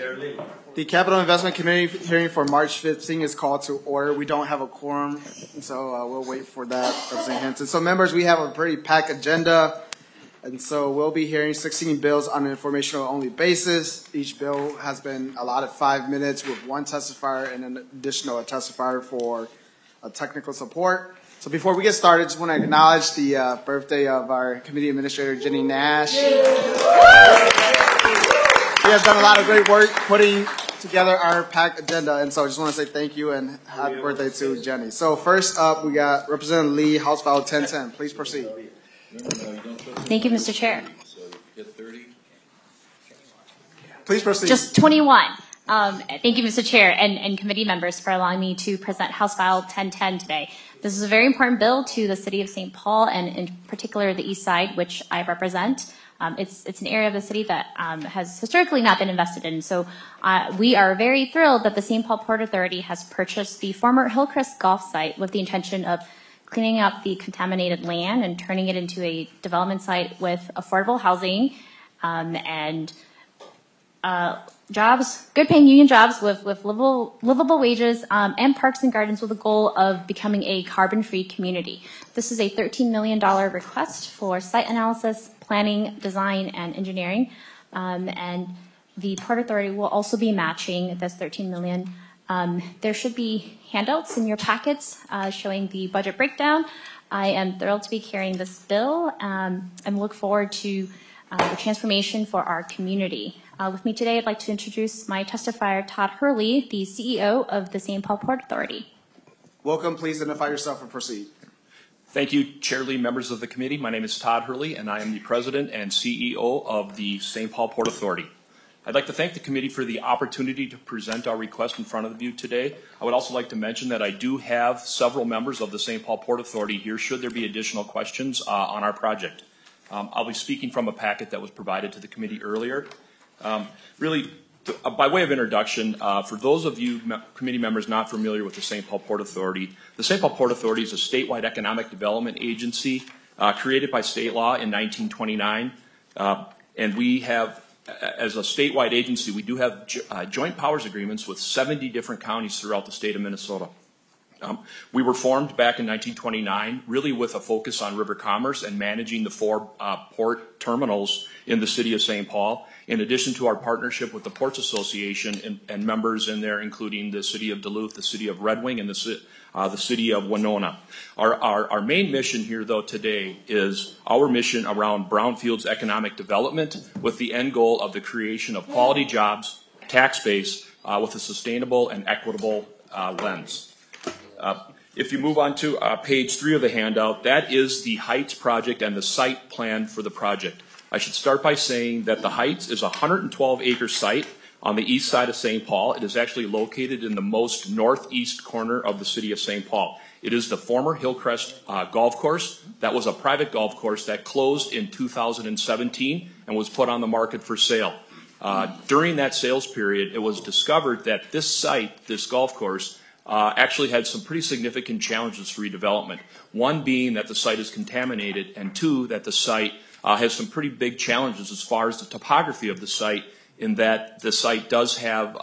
The Capital Investment Committee hearing for March 15 is called to order. We don't have a quorum, so we'll wait for that, Representative Hanson. So members, we have a pretty packed agenda, and so we'll be hearing 16 bills on an informational only basis. Each bill has been allotted 5 minutes with one testifier and an additional testifier for technical support. So before we get started, I just want to acknowledge the birthday of our committee administrator, Jenny Nash. She has done a lot of great work putting together our packed agenda, and so I just want to say thank you and happy birthday to Jenny. So first up, we got Representative Lee, House File 1010. Please proceed. Thank you, Mr. Chair. Please proceed. Just 21. Thank you, Mr. Chair, and committee members for allowing me to present House File 1010 today. This is a very important bill to the city of St. Paul, and in particular the East Side, which I represent. It's an area of the city that has historically not been invested in. So we are very thrilled that the St. Paul Port Authority has purchased the former Hillcrest Golf site with the intention of cleaning up the contaminated land and turning it into a development site with affordable housing and jobs, good paying union jobs with livable wages, and parks and gardens with the goal of becoming a carbon-free community. This is a $13 million request for site analysis, planning, design, and engineering. And the Port Authority will also be matching this $13 million. There should be handouts in your packets showing the budget breakdown. I am thrilled to be carrying this bill and look forward to the transformation for our community. With me today, I'd like to introduce my testifier, Todd Hurley, the CEO of the St. Paul Port Authority. Welcome. Please identify yourself and proceed. Thank you, Chair Lee, members of the committee. My name is Todd Hurley, and I am the President and CEO of the St. Paul Port Authority. I'd like to thank the committee for the opportunity to present our request in front of you today. I would also like to mention that I do have several members of the St. Paul Port Authority here should there be additional questions on our project. I'll be speaking from a packet that was provided to the committee earlier. By way of introduction, for those of you committee members not familiar with the St. Paul Port Authority, the St. Paul Port Authority is a statewide economic development agency created by state law in 1929. And we have, as a statewide agency, we do have joint powers agreements with 70 different counties throughout the state of Minnesota. We were formed back in 1929, really with a focus on river commerce and managing the 4 port terminals in the city of St. Paul, in addition to our partnership with the Ports Association and members in there, including the city of Duluth, the city of Red Wing, and the city of Winona. Our main mission here, though, today is our mission around brownfields economic development with the end goal of the creation of quality jobs, tax base, with a sustainable and equitable lens. If you move on to page 3 of the handout, that is the Heights project and the site plan for the project. I should start by saying that the Heights is a 112-acre site on the east side of St. Paul. It is actually located in the most northeast corner of the city of St. Paul. It is the former Hillcrest golf course. That was a private golf course that closed in 2017 and was put on the market for sale. During that sales period, it was discovered that this site, this golf course, actually had some pretty significant challenges for redevelopment. One being that the site is contaminated, and 2, that the site has some pretty big challenges as far as the topography of the site, in that the site does have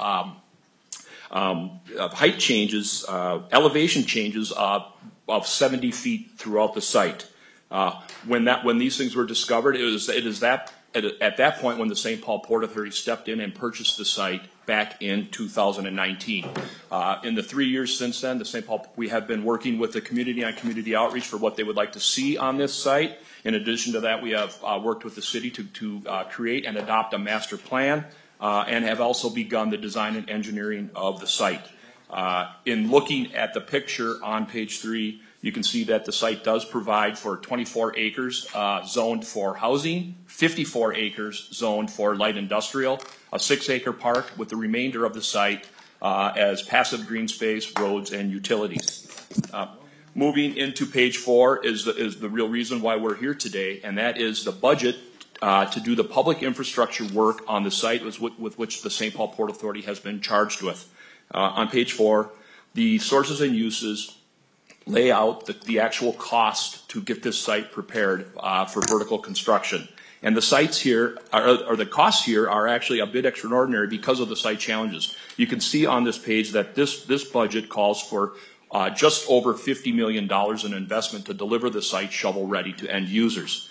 height changes, elevation changes of 70 feet throughout the site. When these things were discovered, at that point when the St. Paul Port Authority stepped in and purchased the site back in 2019. In the 3 years since then, we have been working with the community on community outreach for what they would like to see on this site. In addition to that, we have worked with the city to create and adopt a master plan and have also begun the design and engineering of the site. In looking at the picture on page 3, you can see that the site does provide for 24 acres zoned for housing, 54 acres zoned for light industrial, a 6-acre park with the remainder of the site as passive green space, roads, and utilities. Moving into page 4 is the real reason why we're here today, and that is the budget to do the public infrastructure work on the site with which the St. Paul Port Authority has been charged with. On page 4, the sources and uses lay out the actual cost to get this site prepared for vertical construction. And the sites here, or the costs here, are actually a bit extraordinary because of the site challenges. You can see on this page that this budget calls for just over $50 million in investment to deliver the site shovel-ready to end users.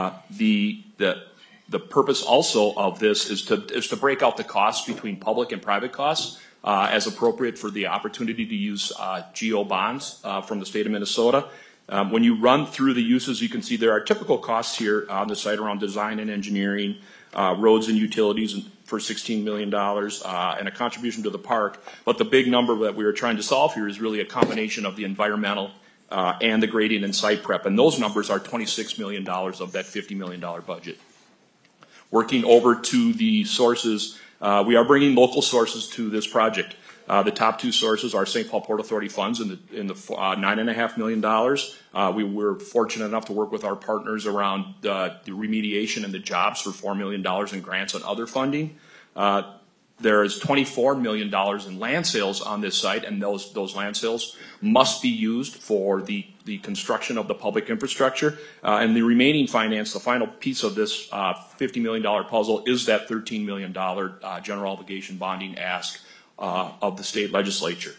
The purpose also of this is to break out the costs between public and private costs as appropriate for the opportunity to use GO bonds from the state of Minnesota. When you run through the uses, you can see there are typical costs here on the site around design and engineering, roads and utilities for $16 million, and a contribution to the park. But the big number that we were trying to solve here is really a combination of the environmental and the grading and site prep. And those numbers are $26 million of that $50 million budget. Working over to the sources, we are bringing local sources to this project. The top two sources are St. Paul Port Authority funds in the $9.5 million. We were fortunate enough to work with our partners around the remediation and the jobs for $4 million in grants and other funding. There is $24 million in land sales on this site, and those land sales must be used for the construction of the public infrastructure. And the remaining finance, the final piece of this $50 million puzzle, is that $13 million general obligation bonding ask of the state legislature.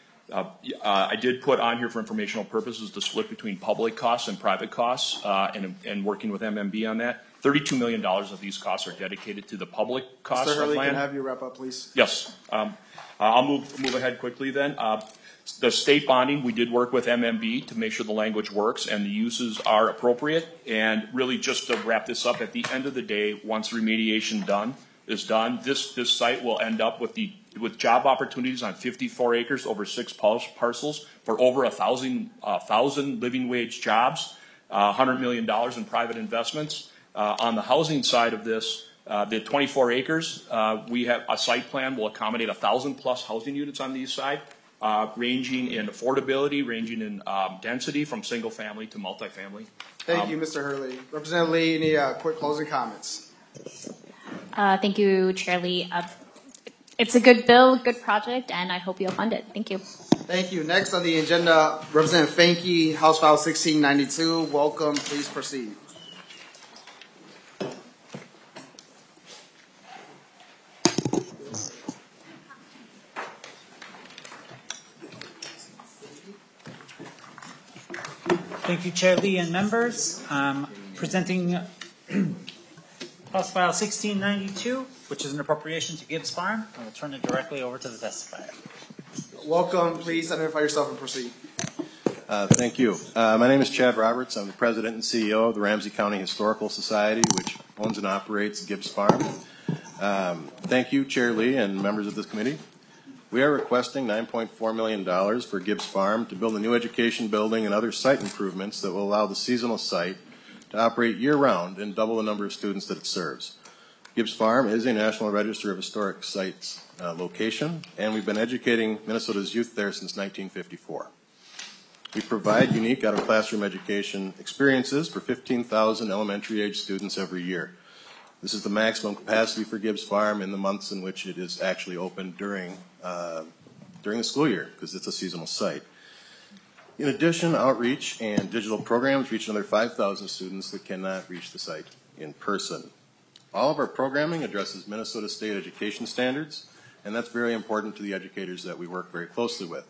I did put on here for informational purposes the split between public costs and private costs, and working with MMB on that. $32 million of these costs are dedicated to the public costs Mr. Hurley, of land. can I have you wrap up, please? Yes. I'll move ahead quickly then. The state bonding, we did work with MMB to make sure the language works and the uses are appropriate. And really, just to wrap this up, at the end of the day, once remediation is done, this site will end up with job opportunities on 54 acres over 6 parcels for over 1,000 living wage jobs, $100 million in private investments. On the housing side of this, the 24 acres, we have a site plan will accommodate 1,000 plus housing units on these side, ranging in affordability, ranging in density from single family to multifamily. Thank you, Mr. Hurley. Representative Lee, any quick closing comments? Thank you, Chair Lee. It's a good bill, good project, and I hope you'll fund it. Thank you. Thank you. Next on the agenda, Representative Fahnke, House File 1692. Welcome. Please proceed. Thank you, Chair Lee and members. Presenting House File 1692, which is an appropriation to Gibbs Farm. I will turn it directly over to the testifier. Welcome. Please identify yourself and proceed. Thank you. My name is Chad Roberts. I'm the president and CEO of the Ramsey County Historical Society, which owns and operates Gibbs Farm. Thank you, Chair Lee and members of this committee. We are requesting $9.4 million for Gibbs Farm to build a new education building and other site improvements that will allow the seasonal site to operate year-round and double the number of students that it serves. Gibbs Farm is a National Register of Historic Sites location, and we've been educating Minnesota's youth there since 1954. We provide unique out-of-classroom education experiences for 15,000 elementary-age students every year. This is the maximum capacity for Gibbs Farm in the months in which it is actually open during the school year, because it's a seasonal site. In addition, outreach and digital programs reach another 5,000 students that cannot reach the site in person. All of our programming addresses Minnesota state education standards, and that's very important to the educators that we work very closely with.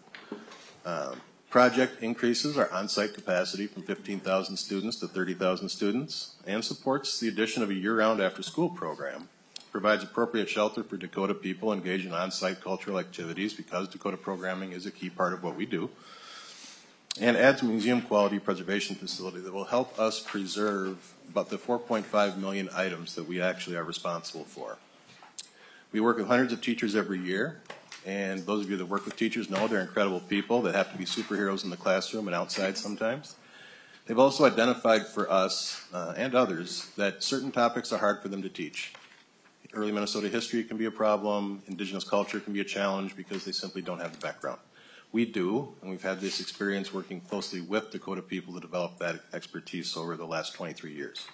Project increases our on-site capacity from 15,000 students to 30,000 students and supports the addition of a year-round after-school program. Provides appropriate shelter for Dakota people engaged in on-site cultural activities because Dakota programming is a key part of what we do. And adds a museum quality preservation facility that will help us preserve about the 4.5 million items that we actually are responsible for. We work with hundreds of teachers every year. And those of you that work with teachers know they're incredible people that have to be superheroes in the classroom and outside sometimes. They've also identified for us and others that certain topics are hard for them to teach. Early Minnesota history can be a problem. Indigenous culture can be a challenge because they simply don't have the background. We do, and we've had this experience working closely with Dakota people to develop that expertise over the last 23 years.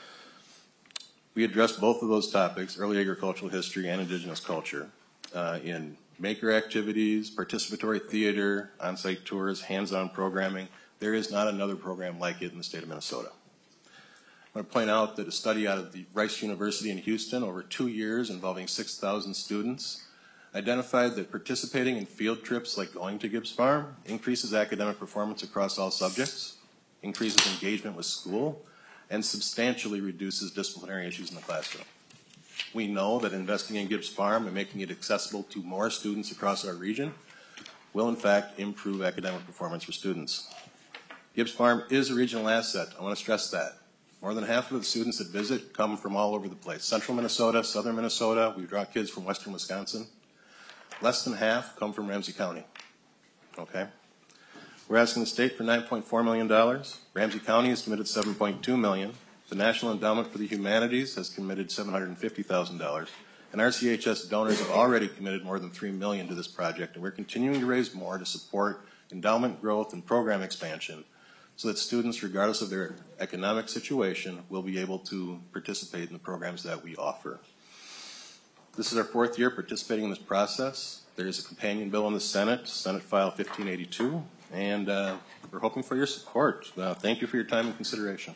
We address both of those topics, early agricultural history and indigenous culture, in maker activities, participatory theater, on-site tours, hands-on programming. There is not another program like it in the state of Minnesota. I want to point out that a study out of the Rice University in Houston over 2 years involving 6,000 students identified that participating in field trips like going to Gibbs Farm increases academic performance across all subjects, increases engagement with school, and substantially reduces disciplinary issues in the classroom. We know that investing in Gibbs Farm and making it accessible to more students across our region will in fact improve academic performance for students. Gibbs Farm is a regional asset. I want to stress that. More than half of the students that visit come from all over the place. Central Minnesota, southern Minnesota, we draw kids from western Wisconsin. Less than half come from Ramsey County. Okay? We're asking the state for $9.4 million. Ramsey County has committed $7.2 million. The National Endowment for the Humanities has committed $750,000. And RCHS donors have already committed more than $3 million to this project. And we're continuing to raise more to support endowment growth and program expansion so that students, regardless of their economic situation, will be able to participate in the programs that we offer. This is our 4th year participating in this process. There is a companion bill in the Senate, Senate File 1582, and we're hoping for your support. Thank you for your time and consideration.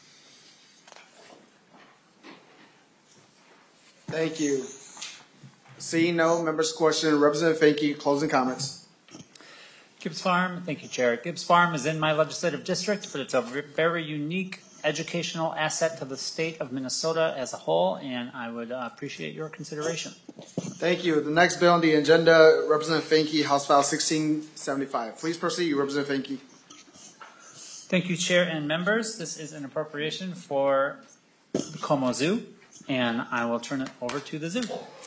Thank you. Seeing no members' question, Representative Finke, closing comments. Gibbs Farm, thank you, Chair. Gibbs Farm is in my legislative district, but it's a very unique educational asset to the state of Minnesota as a whole, and I would appreciate your consideration. Thank you. The next bill on the agenda, Representative Finke, House File 1675. Please proceed, Representative Finke. Thank you, Chair and members. This is an appropriation for the Como Zoo, and I will turn it over to the zoo.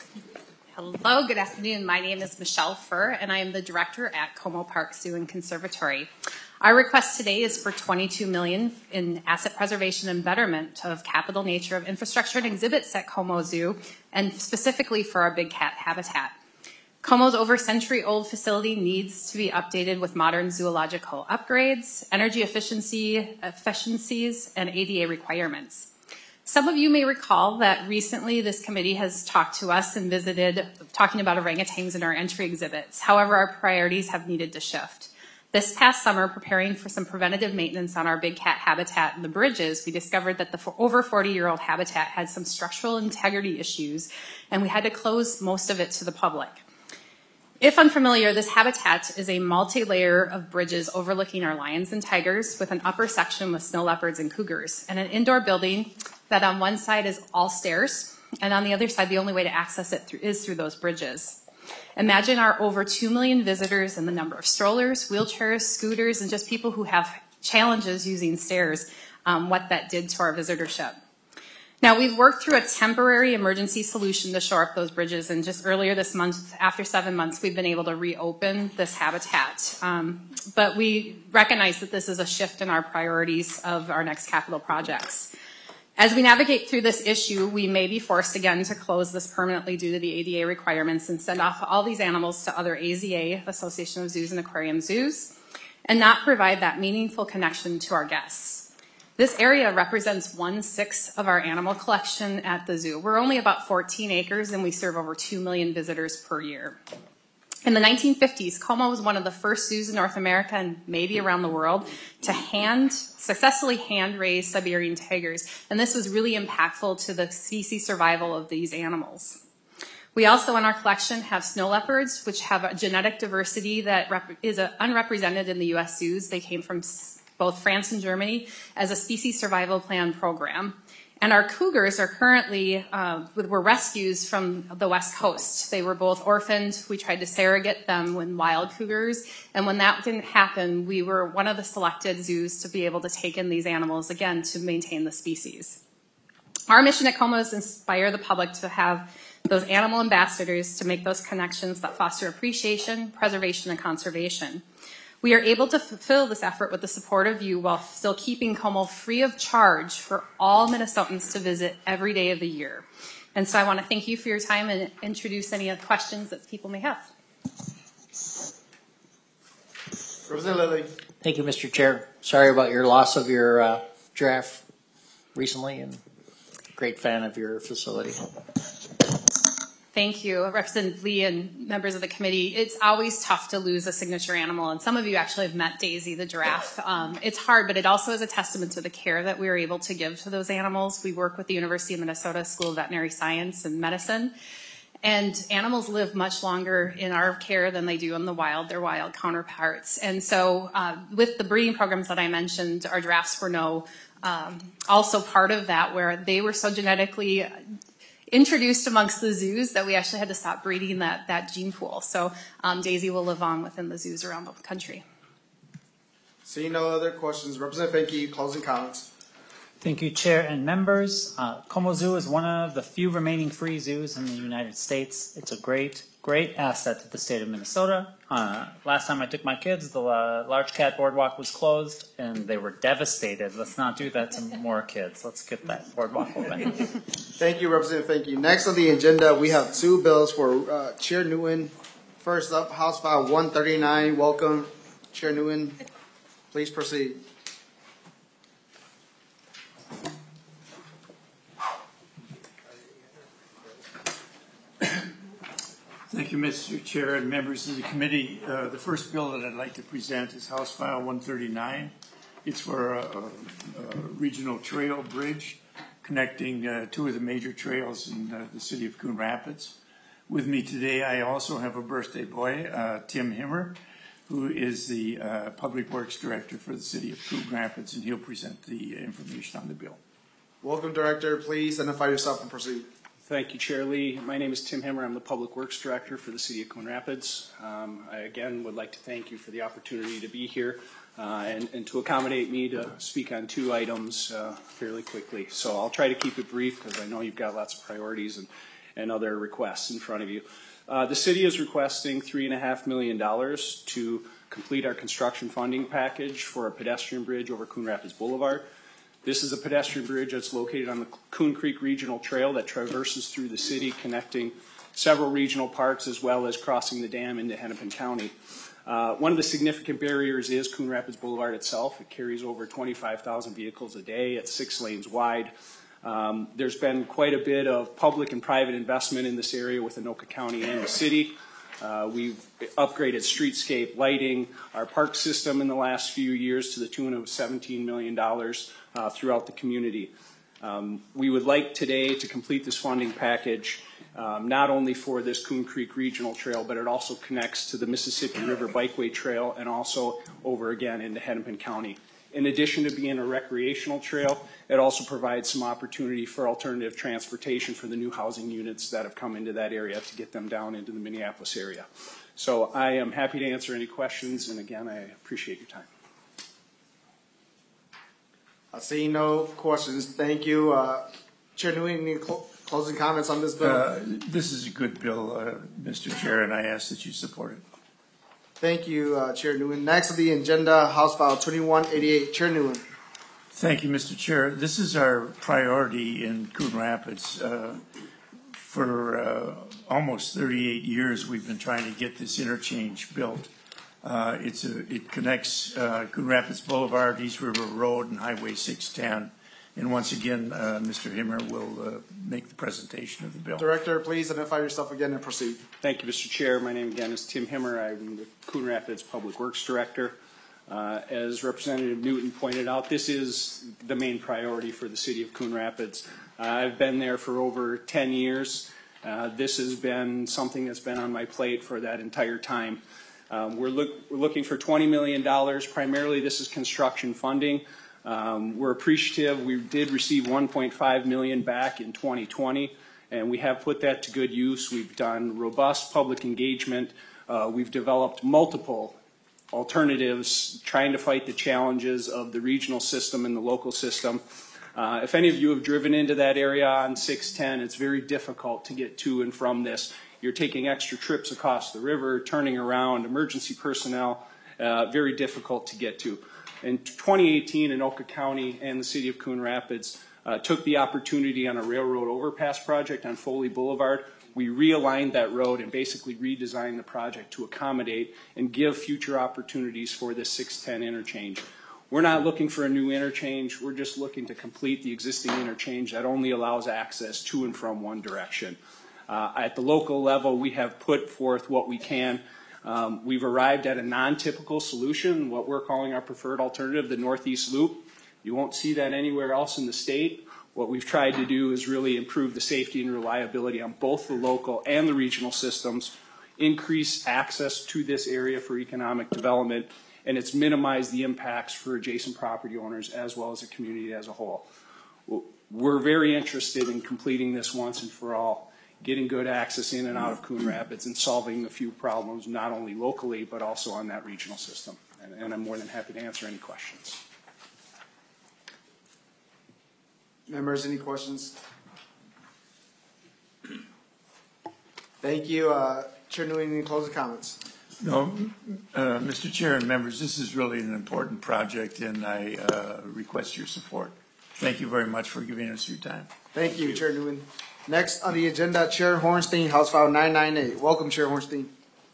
Hello, good afternoon. My name is Michelle Furr, and I am the director at Como Park Zoo and Conservatory. Our request today is for $22 million in asset preservation and betterment of capital nature of infrastructure and exhibits at Como Zoo, and specifically for our big cat habitat. Como's over century-old facility needs to be updated with modern zoological upgrades, energy efficiencies, and ADA requirements. Some of you may recall that recently this committee has talked to us and visited talking about orangutans in our entry exhibits. However, our priorities have needed to shift. This past summer, preparing for some preventative maintenance on our big cat habitat and the bridges, we discovered that the over 40-year-old habitat had some structural integrity issues, and we had to close most of it to the public. If unfamiliar, this habitat is a multi-layer of bridges overlooking our lions and tigers with an upper section with snow leopards and cougars, and an indoor building that on one side is all stairs, and on the other side, the only way to access it is through those bridges. Imagine our over 2 million visitors and the number of strollers, wheelchairs, scooters, and just people who have challenges using stairs, what that did to our visitorship. Now, we've worked through a temporary emergency solution to shore up those bridges, and just earlier this month, after 7 months, we've been able to reopen this habitat. But we recognize that this is a shift in our priorities of our next capital projects. As we navigate through this issue, we may be forced again to close this permanently due to the ADA requirements and send off all these animals to other AZA, Association of Zoos and Aquarium Zoos, and not provide that meaningful connection to our guests. This area represents 1/6 of our animal collection at the zoo. We're only about 14 acres and we serve over 2 million visitors per year. In the 1950s, Como was one of the first zoos in North America and maybe around the world to successfully hand-raise Siberian tigers, and this was really impactful to the species survival of these animals. We also in our collection have snow leopards, which have a genetic diversity that is unrepresented in the U.S. zoos. They came from both France and Germany as a species survival plan program. And our cougars are currently, were rescues from the West Coast. They were both orphaned. We tried to surrogate them when wild cougars. And when that didn't happen, we were one of the selected zoos to be able to take in these animals, again, to maintain the species. Our mission at Como is to inspire the public to have those animal ambassadors to make those connections that foster appreciation, preservation, and conservation. We are able to fulfill this effort with the support of you while still keeping Como free of charge for all Minnesotans to visit every day of the year. And so I want to thank you for your time and introduce any questions that people may have. Representative Lilly. Thank you, Mr. Chair. Sorry about your loss of your giraffe recently, and great fan of your facility. Thank you, Representative Lee and members of the committee. It's always tough to lose a signature animal, and some of you actually have met Daisy, the giraffe. It's hard, but it also is a testament to the care that we were able to give to those animals. We work with the University of Minnesota School of Veterinary Science and Medicine, and animals live much longer in our care than they do in the wild, their wild counterparts. And so with the breeding programs that I mentioned, our giraffes were also part of that, where they were so genetically introduced amongst the zoos that we actually had to stop breeding that gene pool. So Daisy will live on within the zoos around the country. Seeing no other questions, Representative Finke, closing comments. Thank you, Chair and members. Como Zoo is one of the few remaining free zoos in the United States. It's a great asset to the state of Minnesota. Last time I took my kids, the Large Cat Boardwalk was closed, and they were devastated. Let's not do that to more kids. Let's get that boardwalk open. Thank you, Representative Finke. Next on the agenda, we have two bills for Chair Nguyen. First up, House File 139. Welcome, Chair Nguyen. Please proceed. Thank you, Mr. Chair and members of the committee. The first bill that I'd like to present is House File 139. It's for a regional trail bridge connecting two of the major trails in the city of Coon Rapids. With me today, I also have a birthday boy, Tim Himmer, who is the Public Works Director for the city of Coon Rapids, and he'll present the information on the bill. Welcome, Director. Please identify yourself and proceed. Thank you, Chair Lee. My name is Tim Himmer. I'm the Public Works Director for the City of Coon Rapids. I again would like to thank you for the opportunity to be here and to accommodate me to speak on two items fairly quickly. So I'll try to keep it brief because I know you've got lots of priorities and other requests in front of you. The city is requesting $3.5 million to complete our construction funding package for a pedestrian bridge over Coon Rapids Boulevard. This is a pedestrian bridge that's located on the Coon Creek Regional Trail that traverses through the city, connecting several regional parks as well as crossing the dam into Hennepin County. One of the significant barriers is Coon Rapids Boulevard itself. It carries over 25,000 vehicles a day. It's 6 lanes wide. There's been quite a bit of public and private investment in this area with Anoka County and the city. We've upgraded streetscape lighting, our park system in the last few years to the tune of $17 million throughout the community. We would like today to complete this funding package not only for this Coon Creek Regional Trail, but it also connects to the Mississippi River Bikeway Trail and also over again into Hennepin County. In addition to being a recreational trail, it also provides some opportunity for alternative transportation for the new housing units that have come into that area to get them down into the Minneapolis area. So I am happy to answer any questions, and again, I appreciate your time. I see no questions. Thank you. Chair Nguyen, any closing comments on this bill? This is a good bill, Mr. Chair, and I ask that you support it. Thank you, Chair Nguyen. Next on the agenda, House File 2188. Chair Nguyen. Thank you, Mr. Chair. This is our priority in Coon Rapids. For almost 38 years, we've been trying to get this interchange built. It connects Coon Rapids Boulevard, East River Road, and Highway 610. And once again, Mr. Himmer will make the presentation of the bill. Director, please identify yourself again and proceed. Thank you, Mr. Chair. My name again is Tim Himmer. I'm the Coon Rapids Public Works Director. As Representative Newton pointed out, this is the main priority for the city of Coon Rapids. I've been there for over 10 years. This has been something that's been on my plate for that entire time. We're looking for $20 million. Primarily, this is construction funding. We're appreciative. We did receive $1.5 million back in 2020, and we have put that to good use. We've done robust public engagement. We've developed multiple alternatives trying to fight the challenges of the regional system and the local system. If any of you have driven into that area on 610, it's very difficult to get to and from this. You're taking extra trips across the river, turning around, emergency personnel, very difficult to get to. In 2018, Anoka County and the city of Coon Rapids took the opportunity on a railroad overpass project on Foley Boulevard. We realigned that road and basically redesigned the project to accommodate and give future opportunities for this 610 interchange. We're not looking for a new interchange. We're just looking to complete the existing interchange that only allows access to and from one direction. At the local level, we have put forth what we can. We've arrived at a non-typical solution, what we're calling our preferred alternative, the Northeast Loop. You won't see that anywhere else in the state. What we've tried to do is really improve the safety and reliability on both the local and the regional systems, increase access to this area for economic development, and it's minimized the impacts for adjacent property owners as well as the community as a whole. We're very interested in completing this once and for all, getting good access in and out of Coon Rapids and solving a few problems, not only locally, but also on that regional system. And I'm more than happy to answer any questions. Members, any questions? Thank you. Chair Nguyen, any closing comments? No, Mr. Chair and members, this is really an important project, and I request your support. Thank you very much for giving us your time. Thank you, Chair Nguyen. Next on the agenda, Chair Hornstein, House File 998. Welcome, Chair Hornstein.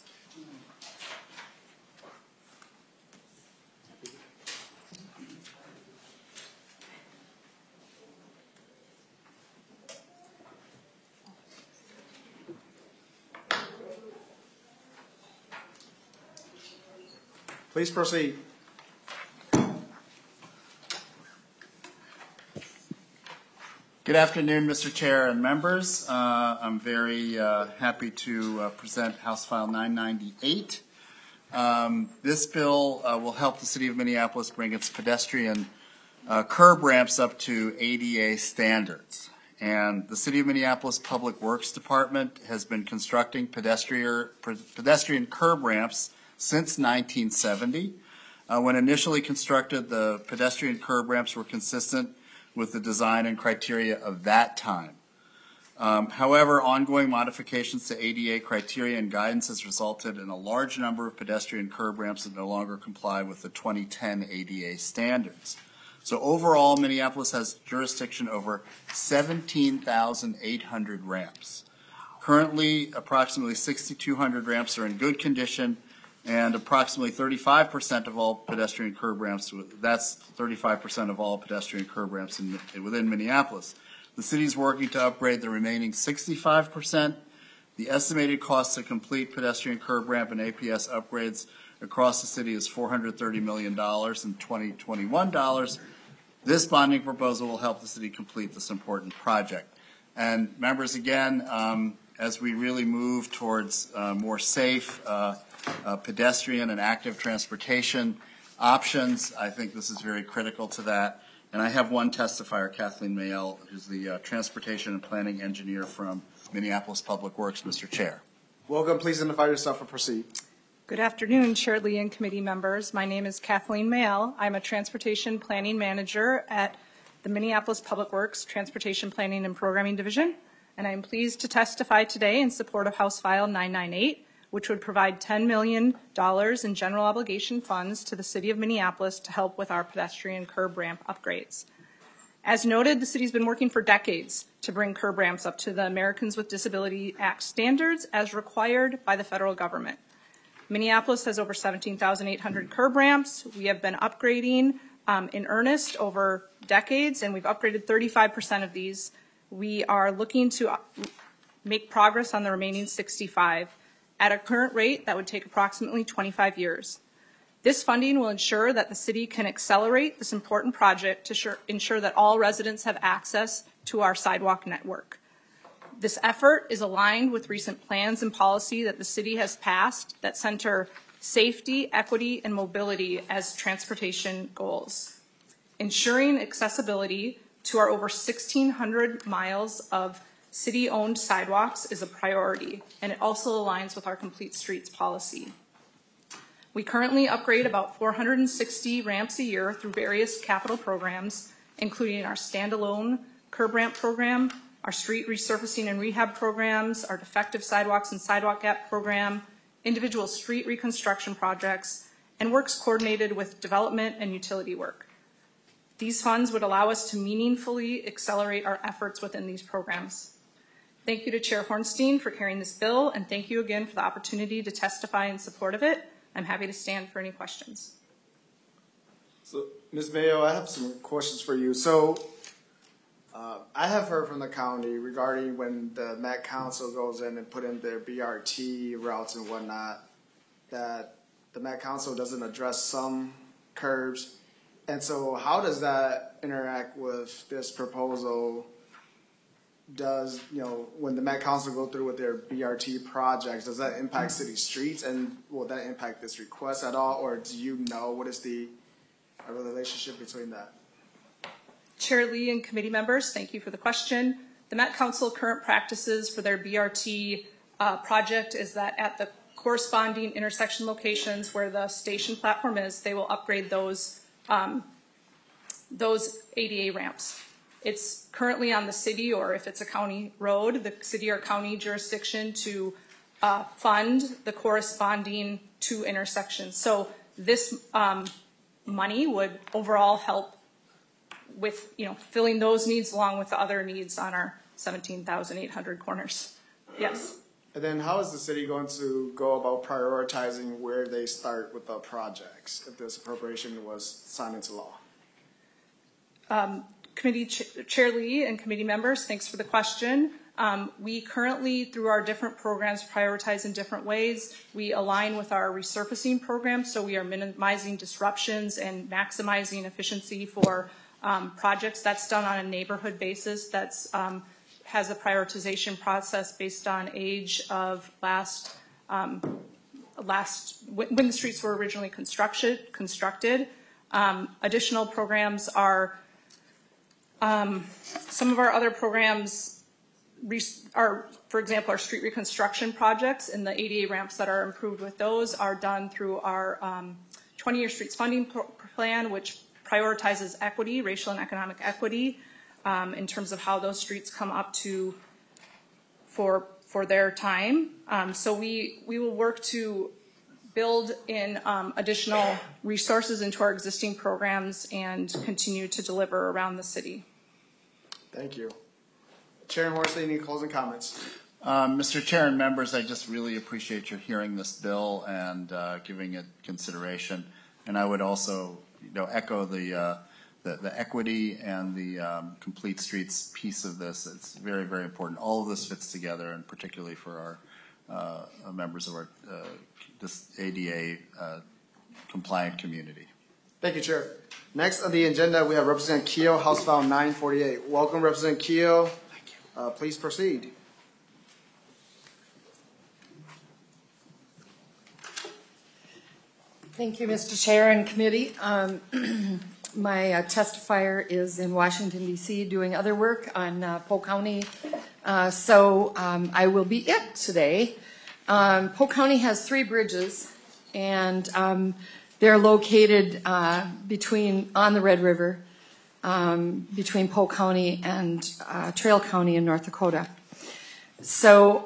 Please proceed. Good afternoon, Mr. Chair and members. I'm very happy to present House File 998. This bill will help the City of Minneapolis bring its pedestrian curb ramps up to ADA standards. And the City of Minneapolis Public Works Department has been constructing pedestrian curb ramps since 1970. When initially constructed, the pedestrian curb ramps were consistent with the design and criteria of that time. However, ongoing modifications to ADA criteria and guidance has resulted in a large number of pedestrian curb ramps that no longer comply with the 2010 ADA standards. So overall, Minneapolis has jurisdiction over 17,800 ramps. Currently, approximately 6,200 ramps are in good condition, and approximately 35% of all pedestrian curb ramps, that's 35% of all pedestrian curb ramps within Minneapolis. The city is working to upgrade the remaining 65%. The estimated cost to complete pedestrian curb ramp and APS upgrades across the city is $430 million in 2021 dollars. This bonding proposal will help the city complete this important project. And members, again, as we really move towards more safe pedestrian and active transportation options, I think this is very critical to that. And I have one testifier, Kathleen Mayell, who's the Transportation and Planning Engineer from Minneapolis Public Works. Mr. Chair. Welcome. Please identify yourself and proceed. Good afternoon, Chair Lee and committee members. My name is Kathleen Mayell. I'm a Transportation Planning Manager at the Minneapolis Public Works Transportation Planning and Programming Division, and I'm pleased to testify today in support of House File 998, which would provide $10 million in general obligation funds to the City of Minneapolis to help with our pedestrian curb ramp upgrades. As noted, the city's been working for decades to bring curb ramps up to the Americans with Disability Act standards as required by the federal government. Minneapolis has over 17,800 curb ramps. We have been upgrading in earnest over decades, and we've upgraded 35% of these. We are looking to make progress on the remaining 65. At a current rate, that would take approximately 25 years. This funding will ensure that the city can accelerate this important project to ensure that all residents have access to our sidewalk network. This effort is aligned with recent plans and policy that the city has passed that center safety, equity, and mobility as transportation goals. Ensuring accessibility to our over 1,600 miles of city-owned sidewalks is a priority, and it also aligns with our Complete Streets policy. We currently upgrade about 460 ramps a year through various capital programs, including our standalone curb ramp program, our street resurfacing and rehab programs, our defective sidewalks and sidewalk gap program, individual street reconstruction projects, and works coordinated with development and utility work. These funds would allow us to meaningfully accelerate our efforts within these programs. Thank you to Chair Hornstein for carrying this bill, and thank you again for the opportunity to testify in support of it. I'm happy to stand for any questions. So, Ms. Mayo, I have some questions for you. So, I have heard from the county regarding when the Met Council goes in and put in their BRT routes and whatnot, that the Met Council doesn't address some curbs. And so how does that interact with this proposal? Does, when the Met Council go through with their BRT projects, does that impact city streets, and will that impact this request at all, or do you know what is the relationship between that? Chair Lee and committee members, thank you for the question. The Met Council current practices for their BRT project is that at the corresponding intersection locations where the station platform is, they will upgrade those ADA ramps. It's currently on the city, or if it's a county road, the city or county jurisdiction to fund the corresponding two intersections. So this money would overall help with filling those needs along with the other needs on our 17,800 corners. Yes. And then how is the city going to go about prioritizing where they start with the projects if this appropriation was signed into law? Committee Chair Lee and committee members, thanks for the question. We currently, through our different programs, prioritize in different ways. We align with our resurfacing program, so we are minimizing disruptions and maximizing efficiency for projects. That's done on a neighborhood basis. That's has a prioritization process based on age of when the streets were originally constructed. Additional programs are some of our other programs are, for example, our street reconstruction projects, and the ADA ramps that are improved with those are done through our 20-year streets funding plan, which prioritizes equity, racial and economic equity, in terms of how those streets come up to for their time. So we will work to build in additional resources into our existing programs and continue to deliver around the city. Thank you. Chair Horsley, any closing comments? Mr. Chair and members, I just really appreciate your hearing this bill and giving it consideration. And I would also echo the equity and the complete streets piece of this. It's very, very important. All of this fits together, and particularly for our members of our this ADA compliant community. Thank you, Chair. Next on the agenda, we have Representative Keo, House File 948. Welcome, Representative Keo. Thank you. Please proceed. Thank you, Mr. Chair and committee. My testifier is in Washington, D.C. doing other work on Polk County, so I will be it today. Polk County has 3 bridges, and they're located on the Red River, between Polk County and Trail County in North Dakota. So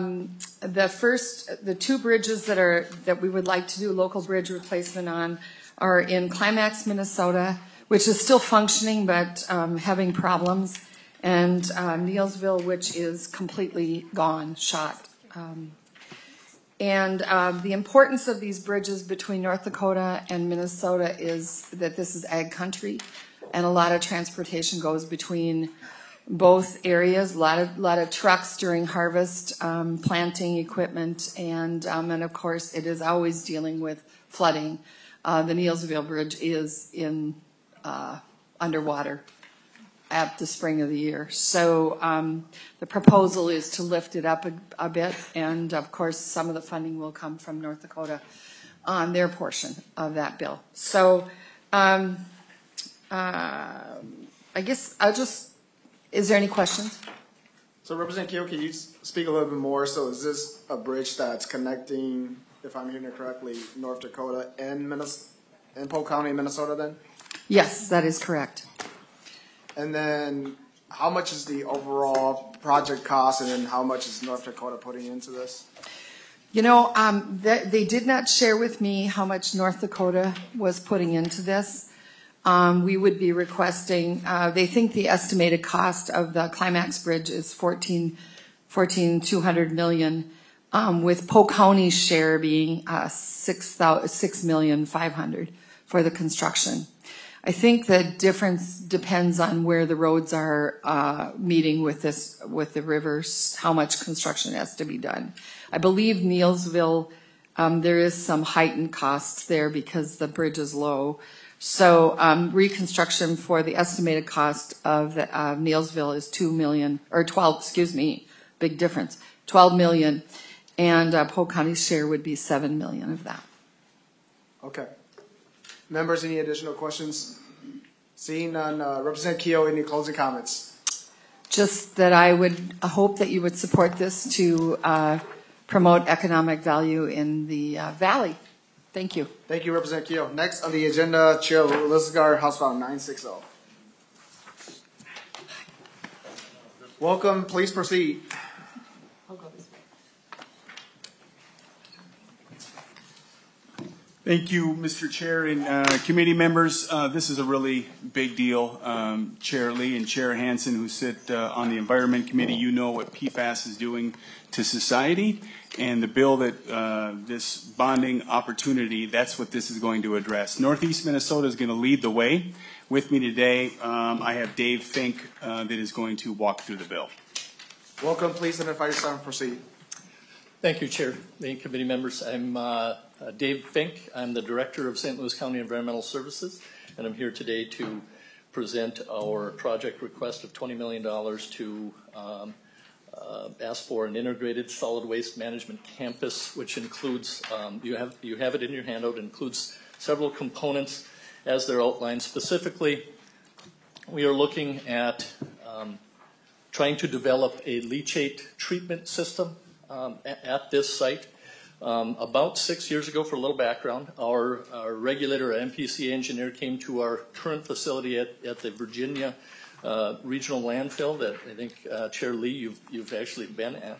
the 2 bridges that we would like to do local bridge replacement on are in Climax, Minnesota, which is still functioning but having problems, and Neilsville, which is completely gone, shot. And the importance of these bridges between North Dakota and Minnesota is that this is ag country, and a lot of transportation goes between both areas. A lot of trucks during harvest, planting equipment, and of course it is always dealing with flooding. The Neilsville Bridge is in underwater at the spring of the year. So the proposal is to lift it up a bit, and of course some of the funding will come from North Dakota on their portion of that bill. So I guess is there any questions? So Representative Keo, can you speak a little bit more? So is this a bridge that's connecting, if I'm hearing it correctly, North Dakota and Polk County, Minnesota then? Yes, that is correct. And then how much is the overall project cost, and then how much is North Dakota putting into this? They did not share with me how much North Dakota was putting into this. We would be requesting, they think the estimated cost of the Climax Bridge is $200 million, with Polk County's share being $6,500,000 for the construction. I think the difference depends on where the roads are meeting with the rivers, how much construction has to be done. I believe Neilsville, there is some heightened costs there because the bridge is low. So reconstruction for the estimated cost of Neilsville is $2 million, or 12, excuse me, big difference, $12 million. And Polk County's share would be $7 million of that. Okay. Members, any additional questions? Seeing none, Representative Keough, any closing comments? Just that I would hope that you would support this to promote economic value in the valley. Thank you. Thank you, Representative Keough. Next on the agenda, Chair Lisgar, House File 960. Welcome. Please proceed. Thank you, Mr. Chair and committee members. This is a really big deal. Chair Lee and Chair Hansen, who sit on the Environment Committee, you know what PFAS is doing to society. And the bill that this bonding opportunity, that's what this is going to address. Northeast Minnesota is going to lead the way. With me today, I have Dave Fink that is going to walk through the bill. Welcome. Please identify yourself and proceed. Thank you, Chair and committee members. I'm Dave Fink. I'm the Director of St. Louis County Environmental Services, and I'm here today to present our project request of $20 million to ask for an integrated solid waste management campus, which includes, you have it in your handout, includes several components as they're outlined. Specifically, we are looking at trying to develop a leachate treatment system at this site. About 6 years ago, for a little background, our regulator, our MPCA engineer, came to our current facility at the Virginia regional landfill that I think, Chair Lee, you've actually been at.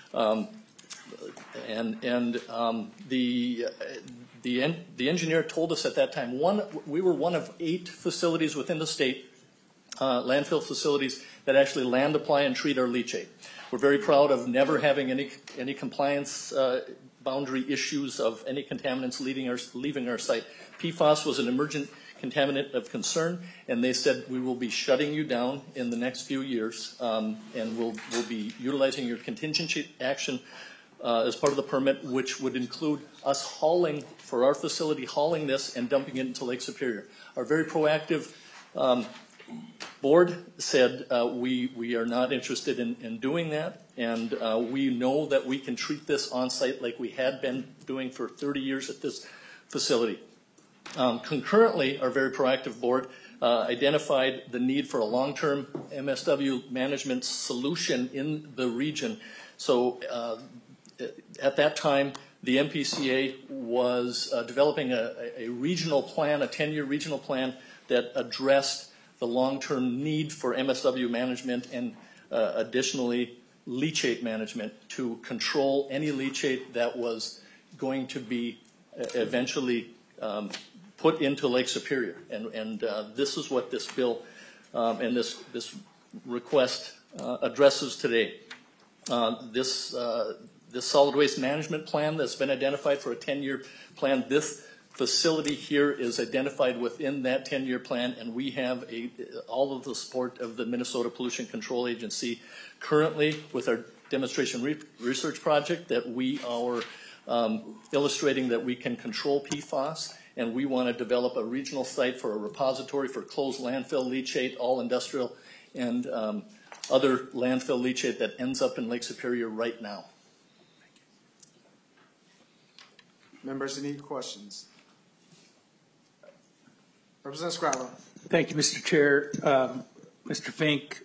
The engineer told us at that time, we were one of 8 facilities within the state, landfill facilities, that actually land, apply, and treat our leachate. We're very proud of never having any compliance boundary issues of any contaminants leaving our site. PFAS was an emergent contaminant of concern, and they said we will be shutting you down in the next few years, and we'll be utilizing your contingency action as part of the permit, which would include us hauling, for our facility, hauling this and dumping it into Lake Superior. Our very proactive board said we are not interested in doing that, and we know that we can treat this on site like we had been doing for 30 years at this facility. Concurrently, our very proactive board identified the need for a long-term MSW management solution in the region. So at that time, the MPCA was developing a regional plan, a 10-year regional plan that addressed the long-term need for MSW management and additionally leachate management to control any leachate that was going to be eventually put into Lake Superior. And this is what this bill and this request addresses today. This solid waste management plan that's been identified for a 10-year plan, this facility here is identified within that 10-year plan, and we have all of the support of the Minnesota Pollution Control Agency currently with our demonstration research project that we are illustrating that we can control PFAS, and we want to develop a regional site for a repository for closed landfill leachate, all industrial, and other landfill leachate that ends up in Lake Superior right now. Members, any questions? Representative Scrabble. Thank you, Mr. Chair. Mr. Fink,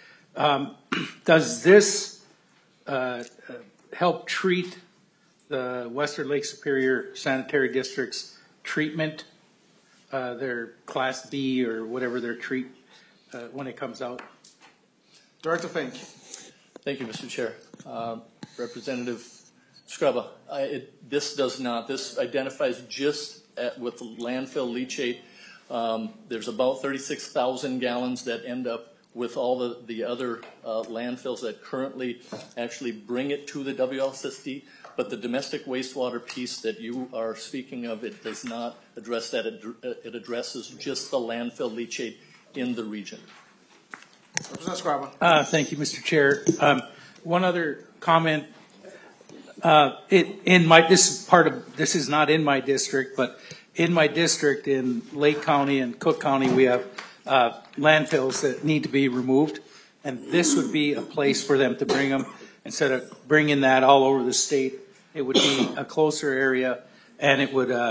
does this help treat the Western Lake Superior Sanitary District's treatment, their Class B or whatever their treat when it comes out? Director Fink. Thank you, Mr. Chair. Representative Scrabba, this does not. This identifies just with the landfill leachate. There's about 36,000 gallons that end up with all the other landfills that currently actually bring it to the WLSSD. But the domestic wastewater piece that you are speaking of, it does not address that. It addresses just the landfill leachate in the region. Thank you, Mr. Chair. One other comment. This is not in my district, but in my district in Lake County and Cook County, we have landfills that need to be removed, and this would be a place for them to bring them. Instead of bringing that all over the state, it would be a closer area, and it would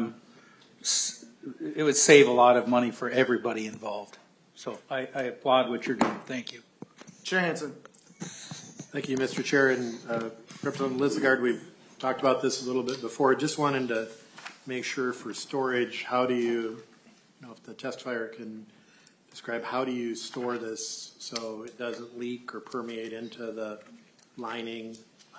save a lot of money for everybody involved. So I applaud what you're doing. Thank you. Chair Hansen. Thank you, Mr. Chair, and Representative Lizagard. We've talked about this a little bit before. Just wanted to make sure for storage, how do you know if the testifier can describe how do you store this so it doesn't leak or permeate into the lining?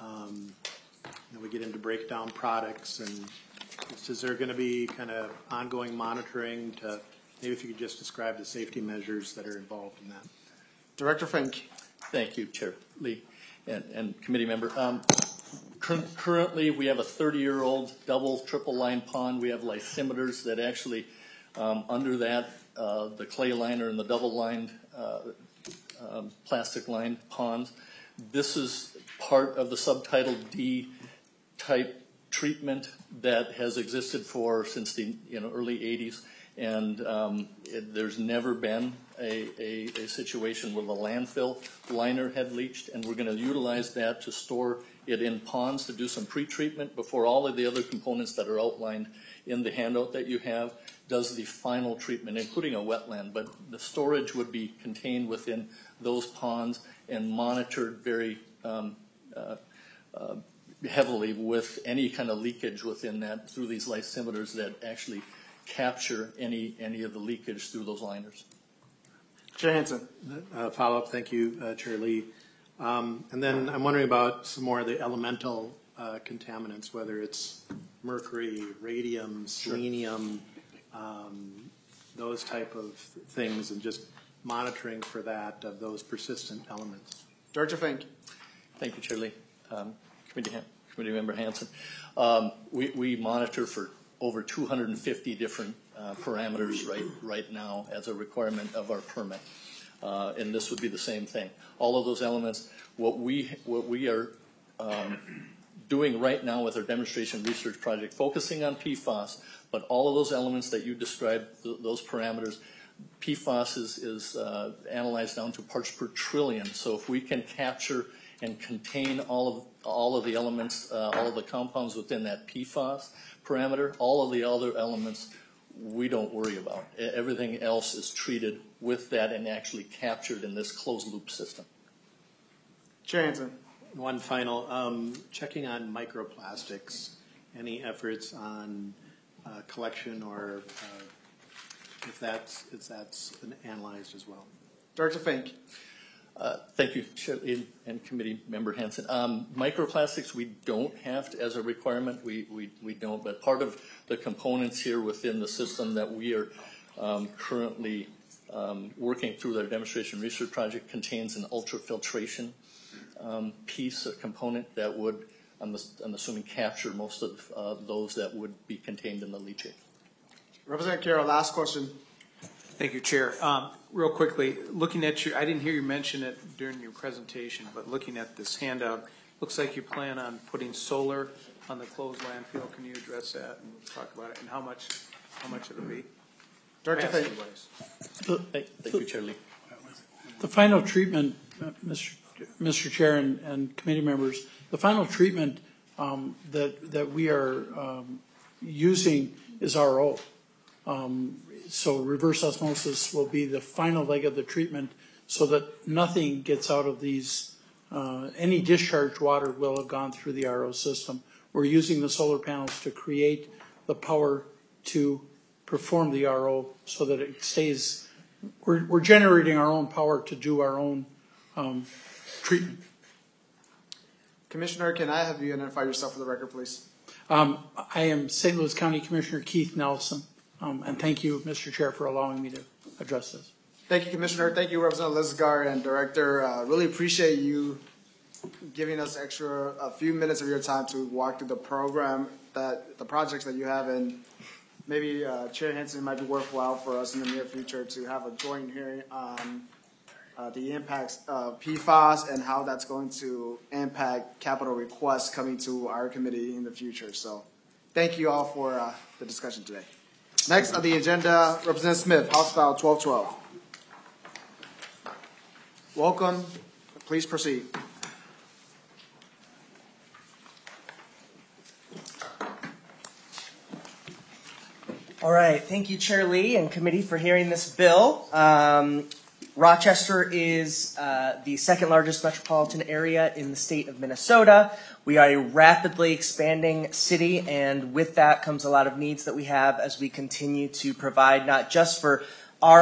We get into breakdown products, and is there going to be kind of ongoing monitoring to maybe if you could just describe the safety measures that are involved in that? Director Fink. Thank you, Chair Lee and committee member. Currently, we have a 30-year-old double, triple line pond. We have lysimeters that actually, under that, the clay liner and the double lined plastic lined ponds. This is part of the Subtitle D type treatment that has existed since the early 80s, and there's never been a situation where the landfill liner had leached, and we're going to utilize that to store it in ponds to do some pre-treatment before all of the other components that are outlined in the handout that you have does the final treatment, including a wetland. But the storage would be contained within those ponds and monitored very heavily with any kind of leakage within that through these lysimeters that actually capture any of the leakage through those liners. Chair Hansen. Follow-up. Thank you, Chair Lee. And then I'm wondering about some more of the elemental contaminants, whether it's mercury, radium, selenium, those type of things, and just monitoring for that, of those persistent elements. Director Fink. Thank you, Chair Lee. Committee Member Hansen. We monitor for over 250 different parameters right now as a requirement of our permit. And this would be the same thing. All of those elements, what we are doing right now with our demonstration research project, focusing on PFAS, but all of those elements that you described, those parameters, PFAS is analyzed down to parts per trillion. So if we can capture and contain all of the elements, all of the compounds within that PFAS parameter, all of the other elements we don't worry about. Everything else is treated with that and actually captured in this closed loop system. Chair Hansen. One final, checking on microplastics, any efforts on collection or if that's been analyzed as well? Director Fink. Thank you, Chair and Committee Member Hansen. Microplastics we don't have as a requirement. We don't, but part of the components here within the system that we are currently working through the demonstration research project contains an ultrafiltration piece or component that would, I'm assuming, capture most of those that would be contained in the leachate. Representative Carroll, last question. Thank you, Chair. Real quickly, looking at I didn't hear you mention it during your presentation, but looking at this handout, looks like you plan on putting solar on the closed landfill. Can you address that and talk about it and how much it'll be? Director Fink. Thank you, Chair Lee. The final treatment, Mr. Chair and committee members, the final treatment that we are using is RO. So reverse osmosis will be the final leg of the treatment so that nothing gets out of these, any discharged water will have gone through the RO system. We're using the solar panels to create the power to perform the RO so that it stays, we're generating our own power to do our own treatment. Commissioner, can I have you identify yourself for the record, please? I am St. Louis County Commissioner Keith Nelson. And thank you, Mr. Chair, for allowing me to address this. Thank you, Commissioner. Thank you, Representative Lisgar and Director. Really appreciate you giving us a few minutes of your time to walk through the program, the projects that you have, and maybe Chair Hansen, it might be worthwhile for us in the near future to have a joint hearing on the impacts of PFAS and how that's going to impact capital requests coming to our committee in the future. So thank you all for the discussion today. Next on the agenda, Representative Smith, House File 1212. Welcome. Please proceed. All right. Thank you, Chair Lee and committee, for hearing this bill. Rochester is the second largest metropolitan area in the state of Minnesota. We are a rapidly expanding city, and with that comes a lot of needs that we have as we continue to provide not just for our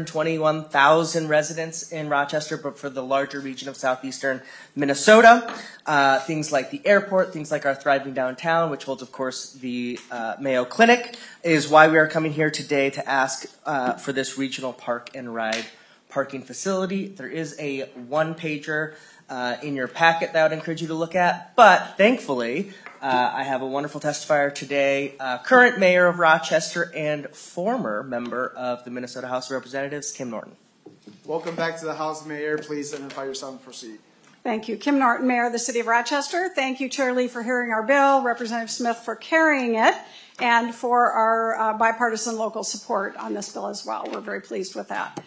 121,000 residents in Rochester, but for the larger region of southeastern Minnesota. Things like the airport, things like our thriving downtown, which holds, of course, the Mayo Clinic, is why we are coming here today to ask for this regional park and ride parking facility. There is a one-pager in your packet that I would encourage you to look at, but thankfully, I have a wonderful testifier today, current mayor of Rochester and former member of the Minnesota House of Representatives, Kim Norton. Welcome back to the House, Mayor. Please identify yourself and proceed. Thank you. Kim Norton, Mayor of the City of Rochester. Thank you, Chair Lee, for hearing our bill, Representative Smith for carrying it, and for our bipartisan local support on this bill as well. We're very pleased with that.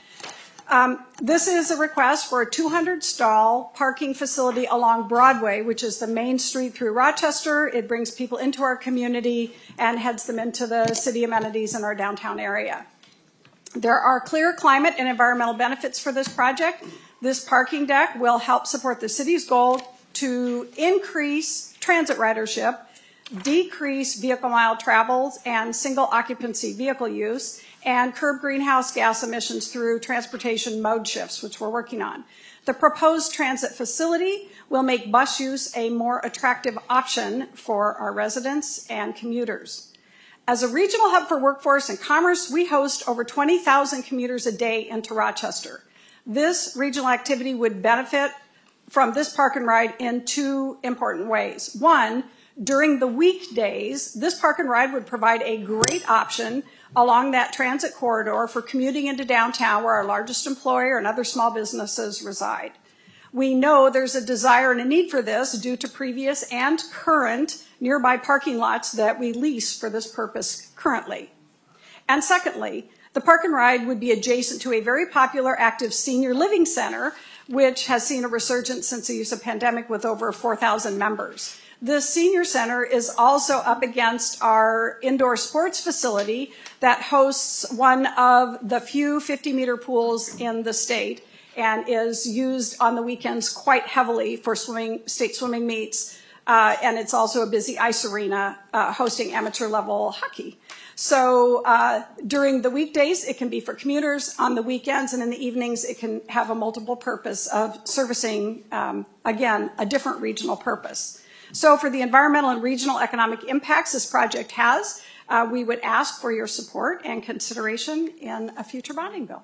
This is a request for a 200-stall parking facility along Broadway, which is the main street through Rochester. It brings people into our community and heads them into the city amenities in our downtown area. There are clear climate and environmental benefits for this project. This parking deck will help support the city's goal to increase transit ridership, decrease vehicle mile travels and single occupancy vehicle use, and curb greenhouse gas emissions through transportation mode shifts, which we're working on. The proposed transit facility will make bus use a more attractive option for our residents and commuters. As a regional hub for workforce and commerce, we host over 20,000 commuters a day into Rochester. This regional activity would benefit from this park and ride in two important ways. One, during the weekdays, this park and ride would provide a great option along that transit corridor for commuting into downtown, where our largest employer and other small businesses reside. We know there's a desire and a need for this due to previous and current nearby parking lots that we lease for this purpose currently. And secondly, the park and ride would be adjacent to a very popular active senior living center, which has seen a resurgence since the use of pandemic with over 4,000 members. The senior center is also up against our indoor sports facility that hosts one of the few 50-meter pools in the state and is used on the weekends quite heavily for state swimming meets. And it's also a busy ice arena hosting amateur level hockey. So during the weekdays, it can be for commuters. On the weekends and in the evenings, it can have a multiple purpose of servicing, again, a different regional purpose. So for the environmental and regional economic impacts this project has, we would ask for your support and consideration in a future bonding bill.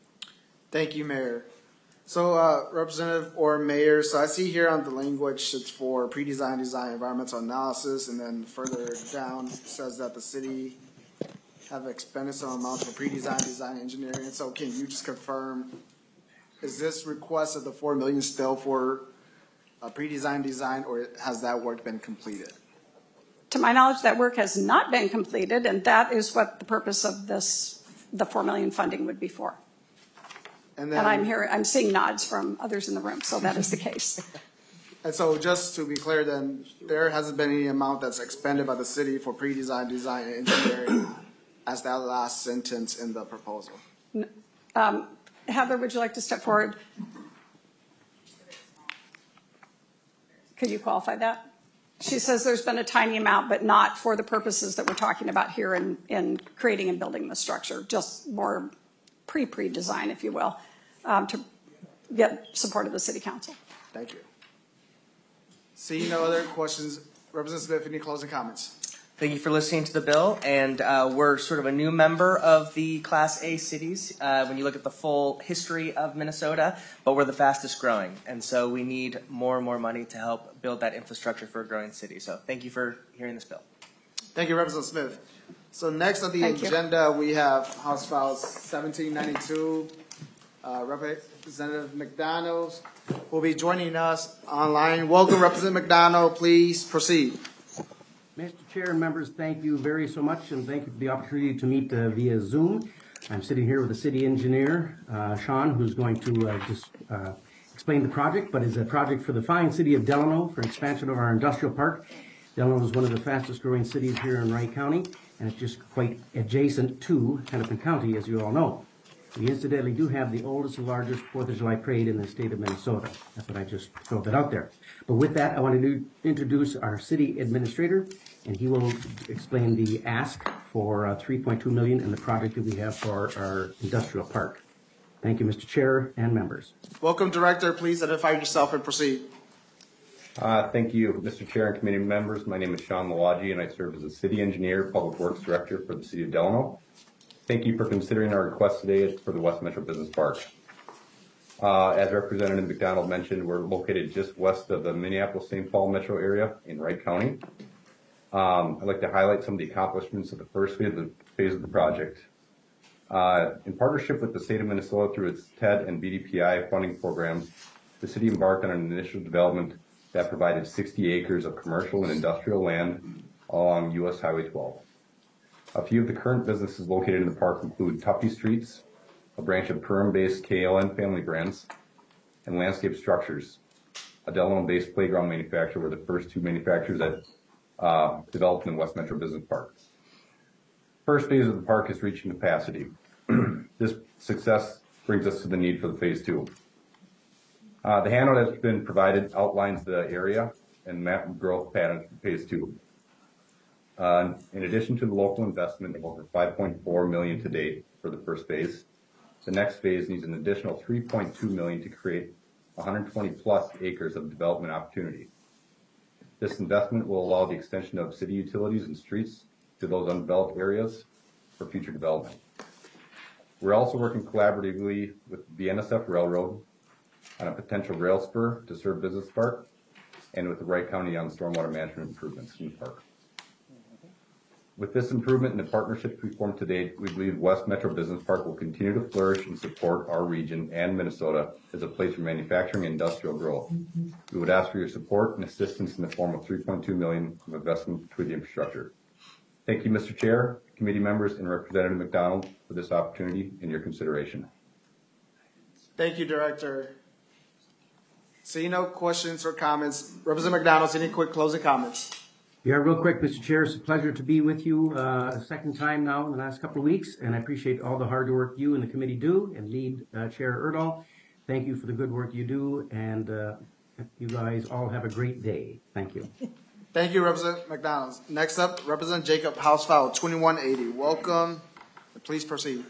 Thank you, Mayor. So Representative or Mayor, so I see here on the language it's for pre-design, design, environmental analysis, and then further down it says that the city have expended some amounts for pre-design, design, engineering. So can you just confirm, is this request of the $4 million still for pre-design, design, or has that work been completed? To my knowledge, that work has not been completed, and that is what the purpose of this, the $4 million funding would be for. And I'm seeing nods from others in the room, so that is the case. And so just to be clear then, there hasn't been any amount that's expended by the city for pre-design, design, and engineering as that last sentence in the proposal. Heather, would you like to step forward? Could you qualify that? She says there's been a tiny amount, but not for the purposes that we're talking about here in creating and building the structure, just more pre-design, if you will, to get support of the City Council. Thank you. Seeing no other questions, Representative Smith, any closing comments? Thank you for listening to the bill, and we're sort of a new member of the Class A cities when you look at the full history of Minnesota, but we're the fastest growing, and so we need more and more money to help build that infrastructure for a growing city. So thank you for hearing this bill. Thank you, Representative Smith. So next on the Thank you. agenda, we have House File 1792. Representative McDonald will be joining us online. Welcome, Representative McDonald. Please proceed. Mr. Chair and members, thank you very so much, and thank you for the opportunity to meet via Zoom. I'm sitting here with the city engineer, Sean, who's going to just explain the project, but it's a project for the fine city of Delano for expansion of our industrial park. Delano is one of the fastest growing cities here in Wright County, and it's just quite adjacent to Hennepin County, as you all know. We incidentally do have the oldest and largest 4th of July parade in the state of Minnesota. That's what I just throw that out there. But with that, I want to introduce our city administrator, and he will explain the ask for $3.2 million in the project that we have for our industrial park. Thank you, Mr. Chair and members. Welcome, Director. Please identify yourself and proceed. Thank you, Mr. Chair and committee members. My name is Sean Lawaji, and I serve as a city engineer, public works director for the city of Delano. Thank you for considering our request today for the West Metro Business Park. As Representative McDonald mentioned, we're located just west of the Minneapolis-St. Paul metro area in Wright County. I'd like to highlight some of the accomplishments of the first phase of the project. In partnership with the state of Minnesota through its TED and BDPI funding programs, the city embarked on an initial development that provided 60 acres of commercial and industrial land along U.S. Highway 12. A few of the current businesses located in the park include Tuffy Streets, a branch of Perham-based KLN Family Brands, and Landscape Structures, a Delano-based playground manufacturer, were the first two manufacturers that developed in the West Metro Business Park. First phase of the park is reaching capacity. This success brings us to the need for the phase two. The handout that's been provided outlines the area and map of growth patterns for phase two. In addition to the local investment of over $5.4 million to date for the first phase, the next phase needs an additional $3.2 million to create 120 plus acres of development opportunity. This investment will allow the extension of city utilities and streets to those undeveloped areas for future development. We're also working collaboratively with the NSF Railroad on a potential rail spur to serve Business Park and with the Wright County on stormwater management improvements in the park. With this improvement and the partnerships we formed to date, we believe West Metro Business Park will continue to flourish and support our region and Minnesota as a place for manufacturing and industrial growth. We would ask for your support and assistance in the form of $3.2 million of investment toward the infrastructure. Thank you, Mr. Chair, committee members, and Representative McDonald for this opportunity and your consideration. Thank you, Director. Seeing no questions or comments, Representative McDonald, any quick closing comments? Yeah, real quick, Mr. Chair, it's a pleasure to be with you a second time now in the last couple of weeks, and I appreciate all the hard work you and the committee do, and lead Chair Erdahl. Thank you for the good work you do, and you guys all have a great day. Thank you. Thank you, Representative McDonald. Next up, Representative Jacob, House File 2180. Welcome. Please proceed.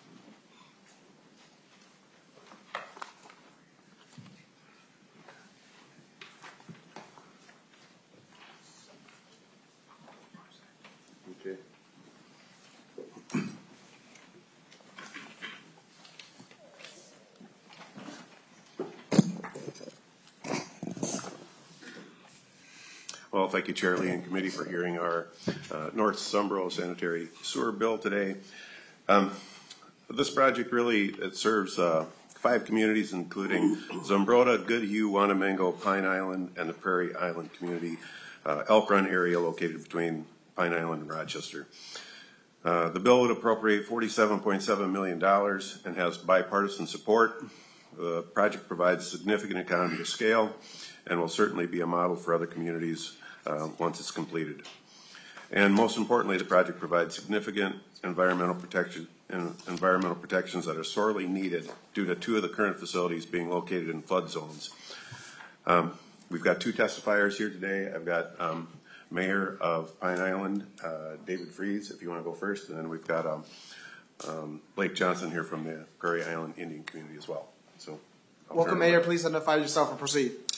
Well, thank you, Chair Lee and committee, for hearing our North Sunboro sanitary sewer bill today. This project really, it serves 5 communities, including Zumbrota, Goodhue, Wanamango, Pine Island, and the Prairie Island community, Elk Run area located between Pine Island and Rochester. The bill would appropriate $47.7 million and has bipartisan support. The project provides significant economy of scale and will certainly be a model for other communities once it's completed. And most importantly, the project provides significant environmental protections that are sorely needed due to 2 of the current facilities being located in flood zones. We've got 2 testifiers here today. I've got Mayor of Pine Island, David Freeze, if you want to go first, and then we've got Blake Johnson here from the Prairie Island Indian community as well. So, welcome, Mayor. Please identify yourself and proceed.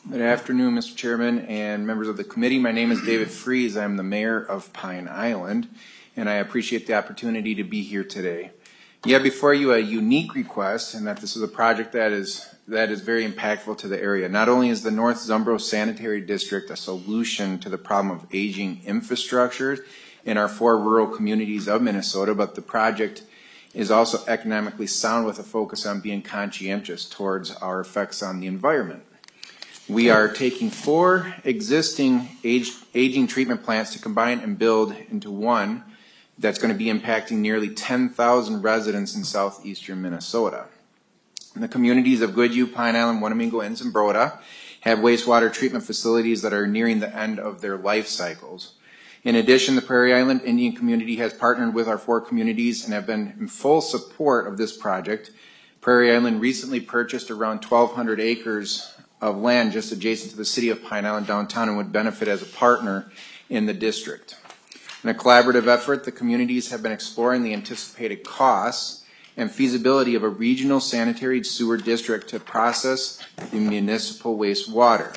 Good afternoon, Mr. Chairman and members of the committee. My name is David Freeze. I'm the mayor of Pine Island, and I appreciate the opportunity to be here today. You have before you a unique request, and that this is a project that is very impactful to the area. Not only is the North Zumbro Sanitary District a solution to the problem of aging infrastructure in our 4 rural communities of Minnesota, but the project is also economically sound with a focus on being conscientious towards our effects on the environment. We are taking 4 existing aging treatment plants to combine and build into one that's going to be impacting nearly 10,000 residents in southeastern Minnesota. The communities of Goodhue, Pine Island, Wanamingo, and Zumbrota have wastewater treatment facilities that are nearing the end of their life cycles. In addition, the Prairie Island Indian community has partnered with our 4 communities and have been in full support of this project. Prairie Island recently purchased around 1,200 acres of land just adjacent to the city of Pine Island downtown and would benefit as a partner in the district. In a collaborative effort, the communities have been exploring the anticipated costs and feasibility of a regional sanitary sewer district to process the municipal wastewater.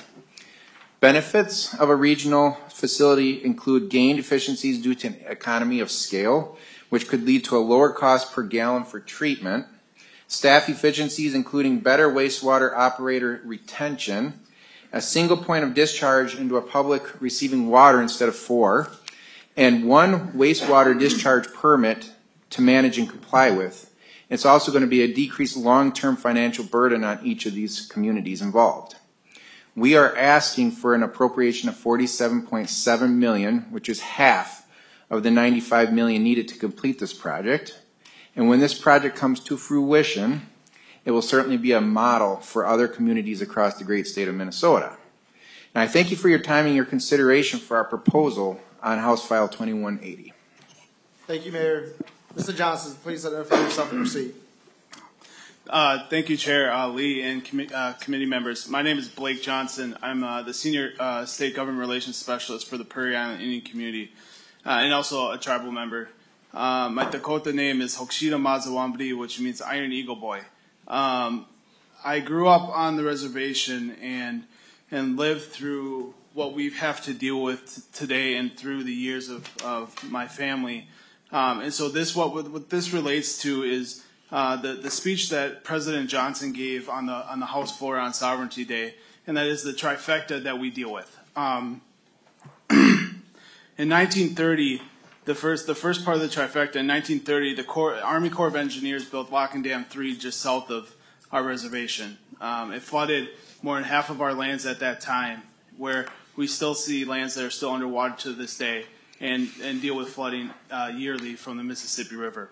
Benefits of a regional facility include gained efficiencies due to an economy of scale, which could lead to a lower cost per gallon for treatment, staff efficiencies including better wastewater operator retention, a single point of discharge into a public receiving water instead of 4, and 1 wastewater discharge permit to manage and comply with. It's also going to be a decreased long-term financial burden on each of these communities involved. We are asking for an appropriation of $47.7 million, which is half of the $95 million needed to complete this project. And when this project comes to fruition, it will certainly be a model for other communities across the great state of Minnesota. And I thank you for your time and your consideration for our proposal on House File 2180. Thank you, Mayor. Mr. Johnson, please identify yourself and proceed. Thank you, Chair Lee and committee members. My name is Blake Johnson. I'm the Senior State Government Relations Specialist for the Prairie Island Indian Community and also a tribal member. My Dakota name is Hokshita Mazawambri, which means Iron Eagle Boy. I grew up on the reservation and lived through what we have to deal with today and through the years of my family. And so what this relates to is the speech that President Johnson gave on the House floor on Sovereignty Day, and that is the trifecta that we deal with. In 1930, the first part of the trifecta, in 1930, the Army Corps of Engineers built Lock and Dam 3 just south of our reservation. It flooded more than half of our lands at that time, where we still see lands that are still underwater to this day and deal with flooding yearly from the Mississippi River.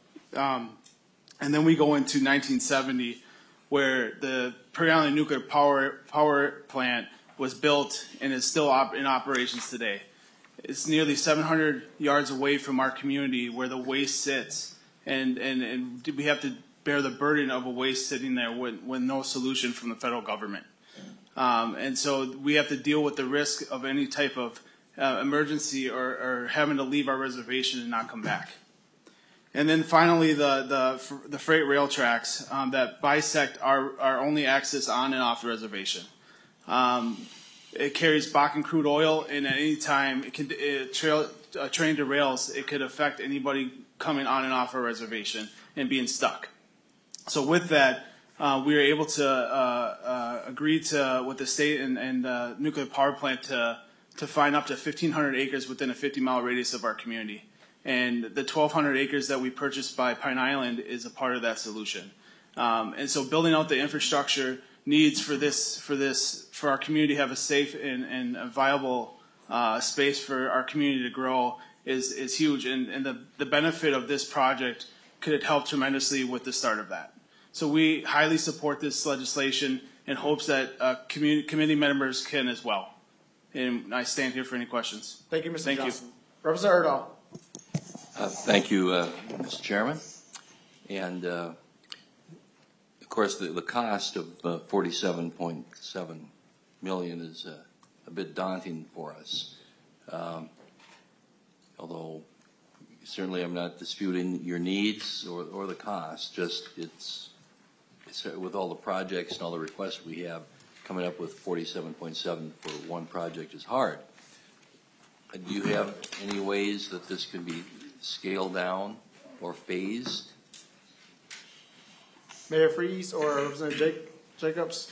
And then we go into 1970, where the Prairie Island Nuclear Power Plant was built and is still in operations today. It's nearly 700 yards away from our community where the waste sits, and we have to bear the burden of a waste sitting there with no solution from the federal government. And so we have to deal with the risk of any type of emergency or having to leave our reservation and not come back. And then finally, the freight rail tracks that bisect our only access on and off the reservation. It carries Bakken crude oil, and at any time, train derails, it could affect anybody coming on and off our reservation and being stuck. So with that, we were able to agree with the state and the nuclear power plant to find up to 1,500 acres within a 50-mile radius of our community. And the 1,200 acres that we purchased by Pine Island is a part of that solution. And so building out the infrastructure needs for our community to have a safe and a viable space for our community to grow is huge. And the benefit of this project could help tremendously with the start of that. So we highly support this legislation in hopes that committee members can as well. And I stand here for any questions. Thank you, Mr. Johnson. Representative Erdahl. Thank you, Mr. Chairman. And of course, the cost of $47.7 million is a bit daunting for us. Although certainly I'm not disputing your needs or the cost. Just it's with all the projects and all the requests we have, coming up with 47.7 for one project is hard. Do you have any ways that this can be scaled down or phased? Mayor Freeze or Representative Jacobs?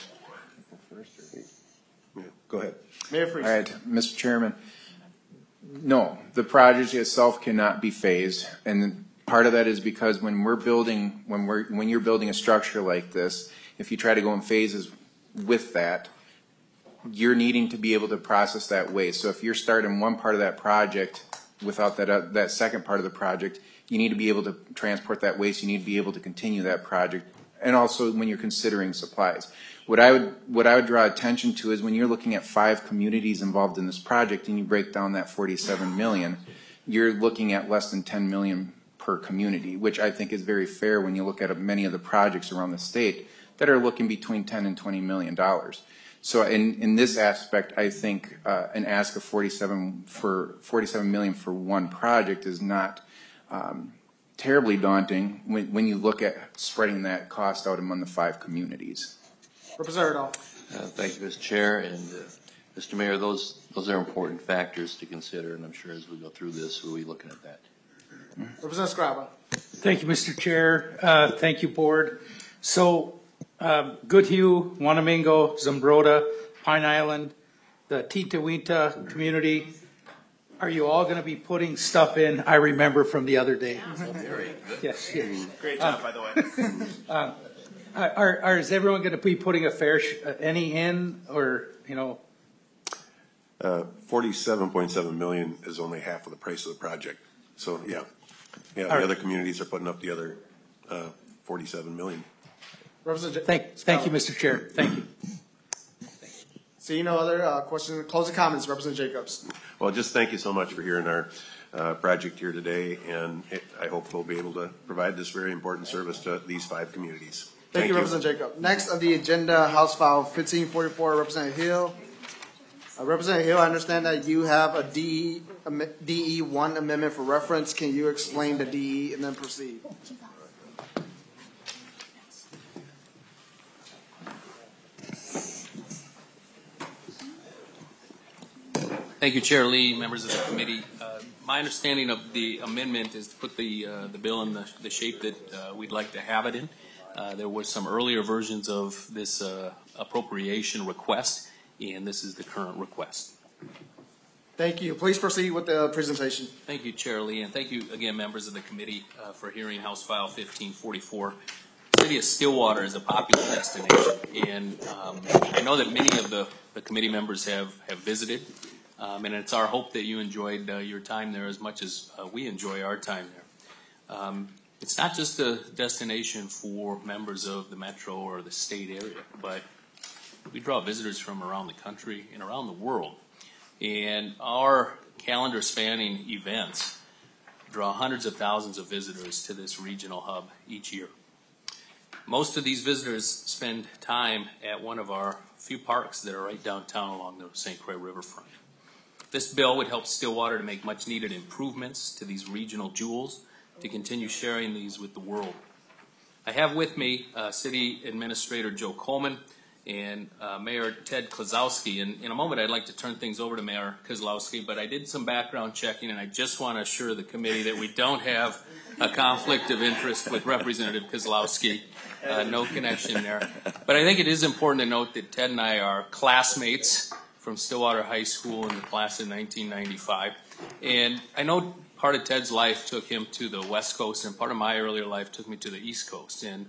Yeah, go ahead. Mayor Freeze. All right, Mr. Chairman. No, the project itself cannot be phased, and part of that is because when you're building a structure like this, if you try to go in phases with that, you're needing to be able to process that waste. So if you're starting one part of that project without that second part of the project, you need to be able to transport that waste. You need to be able to continue that project, and also when you're considering supplies. What I would draw attention to is when you're looking at 5 communities involved in this project, and you break down that 47 million, you're looking at less than 10 million per community, which I think is very fair when you look at many of the projects around the state that are looking between 10 and 20 million dollars. So in this aspect, I think an ask of 47 million for one project is not terribly daunting when you look at spreading that cost out among the 5 communities. Representative Dahl. Thank you, Mr. Chair, and Mr. Mayor, those are important factors to consider, and I'm sure as we go through this, we'll be looking at that. Representative Scraba. Thank you, Mr. Chair. Thank you, Board. So, Goodhue, Wanamingo, Zumbrota, Pine Island, the Titawinta community, are you all going to be putting stuff in I remember from the other day? Very good. Yes. Great job, by the way. Is everyone going to be putting any in, or, you know? 47.7 million is only half of the price of the project. So, yeah, the other communities are putting up the other 47 million. Thank you, Mr. Chair. Thank you. Seeing no other questions, closing comments, Representative Jacobs. Well, just thank you so much for hearing our project here today, and I hope we'll be able to provide this very important service to these 5 communities. Thank you, Representative Jacob. Next on the agenda, House File 1544, Representative Hill. Representative Hill, I understand that you have a DE1 amendment for reference. Can you explain the DE and then proceed? Thank you, Chair Lee, members of the committee. My understanding of the amendment is to put the bill in the shape that we'd like to have it in. There were some earlier versions of this appropriation request, and this is the current request. Thank you. Please proceed with the presentation. Thank you, Chair Lee, and thank you again, members of the committee, for hearing House File 1544. The city of Stillwater is a popular destination, and I know that many of the committee members have visited, and it's our hope that you enjoyed your time there as much as we enjoy our time there. It's not just a destination for members of the metro or the state area, but we draw visitors from around the country and around the world. And our calendar spanning events draw hundreds of thousands of visitors to this regional hub each year. Most of these visitors spend time at one of our few parks that are right downtown along the St. Croix riverfront. This bill would help Stillwater to make much needed improvements to these regional jewels to continue sharing these with the world. I have with me City Administrator Joe Coleman and Mayor Ted Kozlowski. And in a moment, I'd like to turn things over to Mayor Kozlowski, but I did some background checking, and I just want to assure the committee that we don't have a conflict of interest with Representative Kozlowski. No connection there. But I think it is important to note that Ted and I are classmates from Stillwater High School in the class of 1995. And I know part of Ted's life took him to the West Coast, and part of my earlier life took me to the East Coast. And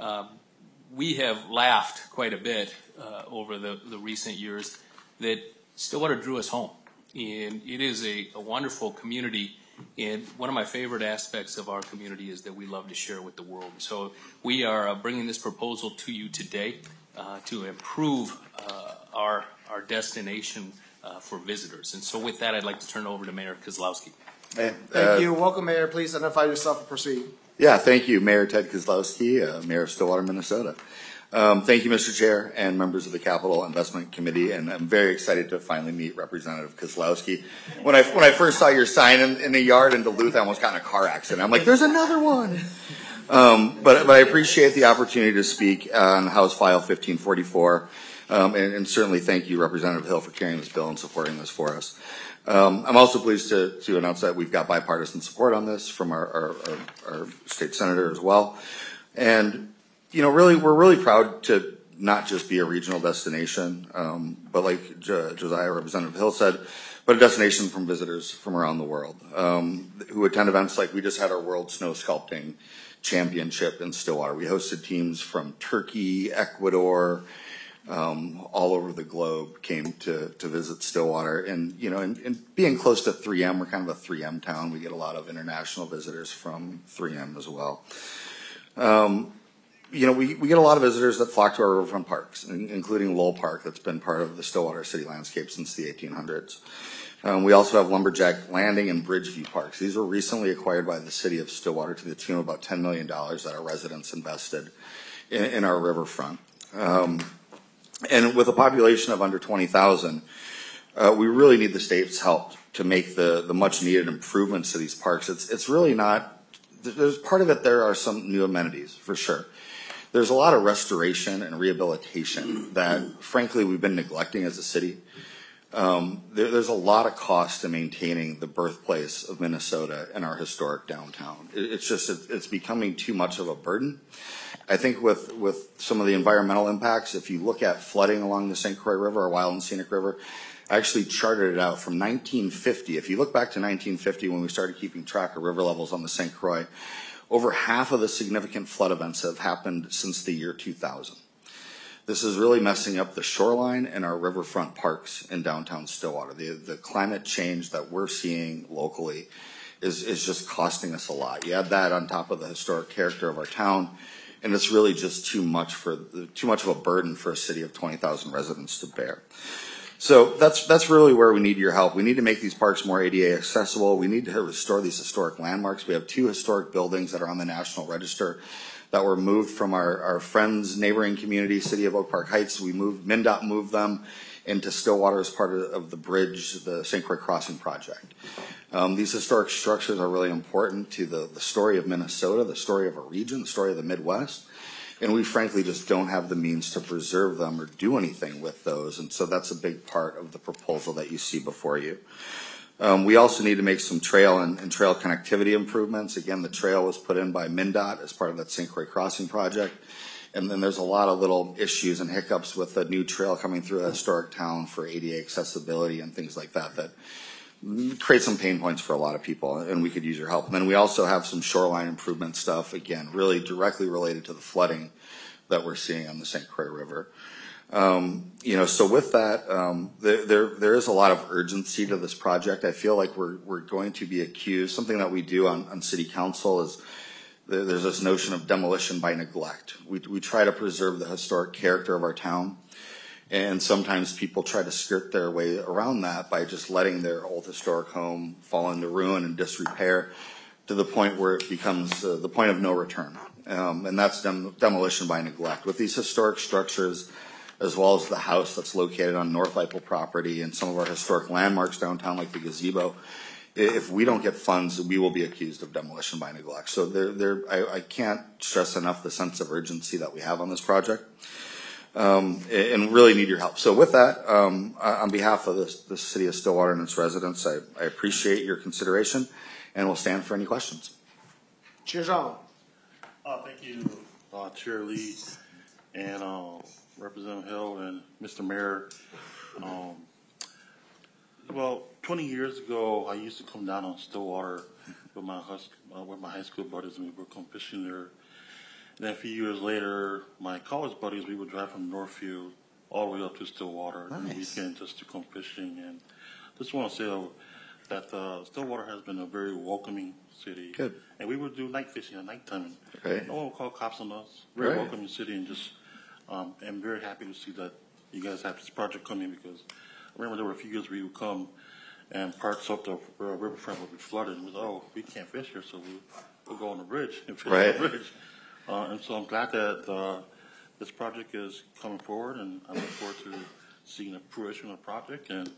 we have laughed quite a bit over the recent years that Stillwater drew us home. And it is a wonderful community. And one of my favorite aspects of our community is that we love to share with the world. So we are bringing this proposal to you today to improve our destination for visitors. And so with that, I'd like to turn it over to Mayor Kozlowski. Thank you. Welcome, Mayor. Please identify yourself and proceed. Yeah, thank you, Mayor Ted Kozlowski, Mayor of Stillwater, Minnesota. Thank you, Mr. Chair and members of the Capital Investment Committee, and I'm very excited to finally meet Representative Kozlowski. When I first saw your sign in the yard in Duluth, I almost got in a car accident. I'm like, there's another one. But I appreciate the opportunity to speak on House File 1544. And certainly thank you, Representative Hill, for carrying this bill and supporting this for us. I'm also pleased to announce that we've got bipartisan support on this from our state senator as well. And, really, we're really proud to not just be a regional destination, but like Josiah, Representative Hill said, but a destination from visitors from around the world who attend events like we just had our World Snow Sculpting Championship in Stillwater. We hosted teams from Turkey, Ecuador, all over the globe came to visit Stillwater. And, and being close to 3M, we're kind of a 3M town. We get a lot of international visitors from 3M as well. We get a lot of visitors that flock to our riverfront parks, including Lowell Park, that's been part of the Stillwater city landscape since the 1800s. We also have Lumberjack Landing and Bridgeview Parks. These were recently acquired by the city of Stillwater to the tune of about $10 million that our residents invested in our riverfront. And with a population of under 20,000, we really need the state's help to make the much needed improvements to these parks. It's really not, there's part of it, there are some new amenities for sure. There's a lot of restoration and rehabilitation that frankly we've been neglecting as a city. There's a lot of cost to maintaining the birthplace of Minnesota and our historic downtown. It's becoming too much of a burden. I think with some of the environmental impacts, if you look at flooding along the St. Croix River or Wild and Scenic River, I actually charted it out from 1950. If you look back to 1950 when we started keeping track of river levels on the St. Croix, over half of the significant flood events have happened since the year 2000. This is really messing up the shoreline and our riverfront parks in downtown Stillwater. The climate change that we're seeing locally is just costing us a lot. You add that on top of the historic character of our town, and it's really just too much of a burden for a city of 20,000 residents to bear. So that's really where we need your help. We need to make these parks more ADA accessible. We need to restore these historic landmarks. We have 2 historic buildings that are on the National Register that were moved from our friends' neighboring community, City of Oak Park Heights. MnDOT moved them into Stillwater as part of the bridge, the St. Croix Crossing project. These historic structures are really important to the story of Minnesota, the story of a region, the story of the Midwest. And we frankly just don't have the means to preserve them or do anything with those. And so that's a big part of the proposal that you see before you. We also need to make some trail and trail connectivity improvements. Again, the trail was put in by MnDOT as part of that St. Croix Crossing project. And then there's a lot of little issues and hiccups with the new trail coming through a historic town for ADA accessibility and things like that create some pain points for a lot of people, and we could use your help. And then we also have some shoreline improvement stuff, again, really directly related to the flooding that we're seeing on the St. Croix River. So with that, there is a lot of urgency to this project. I feel like we're going to be accused. Something that we do on city council is there's this notion of demolition by neglect. We try to preserve the historic character of our town. And sometimes people try to skirt their way around that by just letting their old historic home fall into ruin and disrepair to the point where it becomes the point of no return. And that's demolition by neglect. With these historic structures, as well as the house that's located on North Eiffel property and some of our historic landmarks downtown like the gazebo, if we don't get funds, we will be accused of demolition by neglect. So I can't stress enough the sense of urgency that we have on this project. And really need your help. So with that, on behalf of the city of Stillwater and its residents, I appreciate your consideration, and we'll stand for any questions. Chair Zhang. Thank you, Chair Lee, and Representative Hill, and Mr. Mayor. 20 years ago, I used to come down on Stillwater with my high school buddies, and we would come fishing there. And then a few years later, my college buddies, we would drive from Northfield all the way up to Stillwater on the weekend just to come fishing. And just want to say that Stillwater has been a very welcoming city. Good. And we would do night fishing at nighttime. Okay. No one would call cops on us. Very welcoming city, and just I'm very happy to see that you guys have this project coming, because I remember there were a few years where you would come and parts of the riverfront would be flooded. And we can't fish here, so we'll go on the bridge and fish on the bridge. And so I'm glad that this project is coming forward, and I look forward to seeing the fruition of the project, and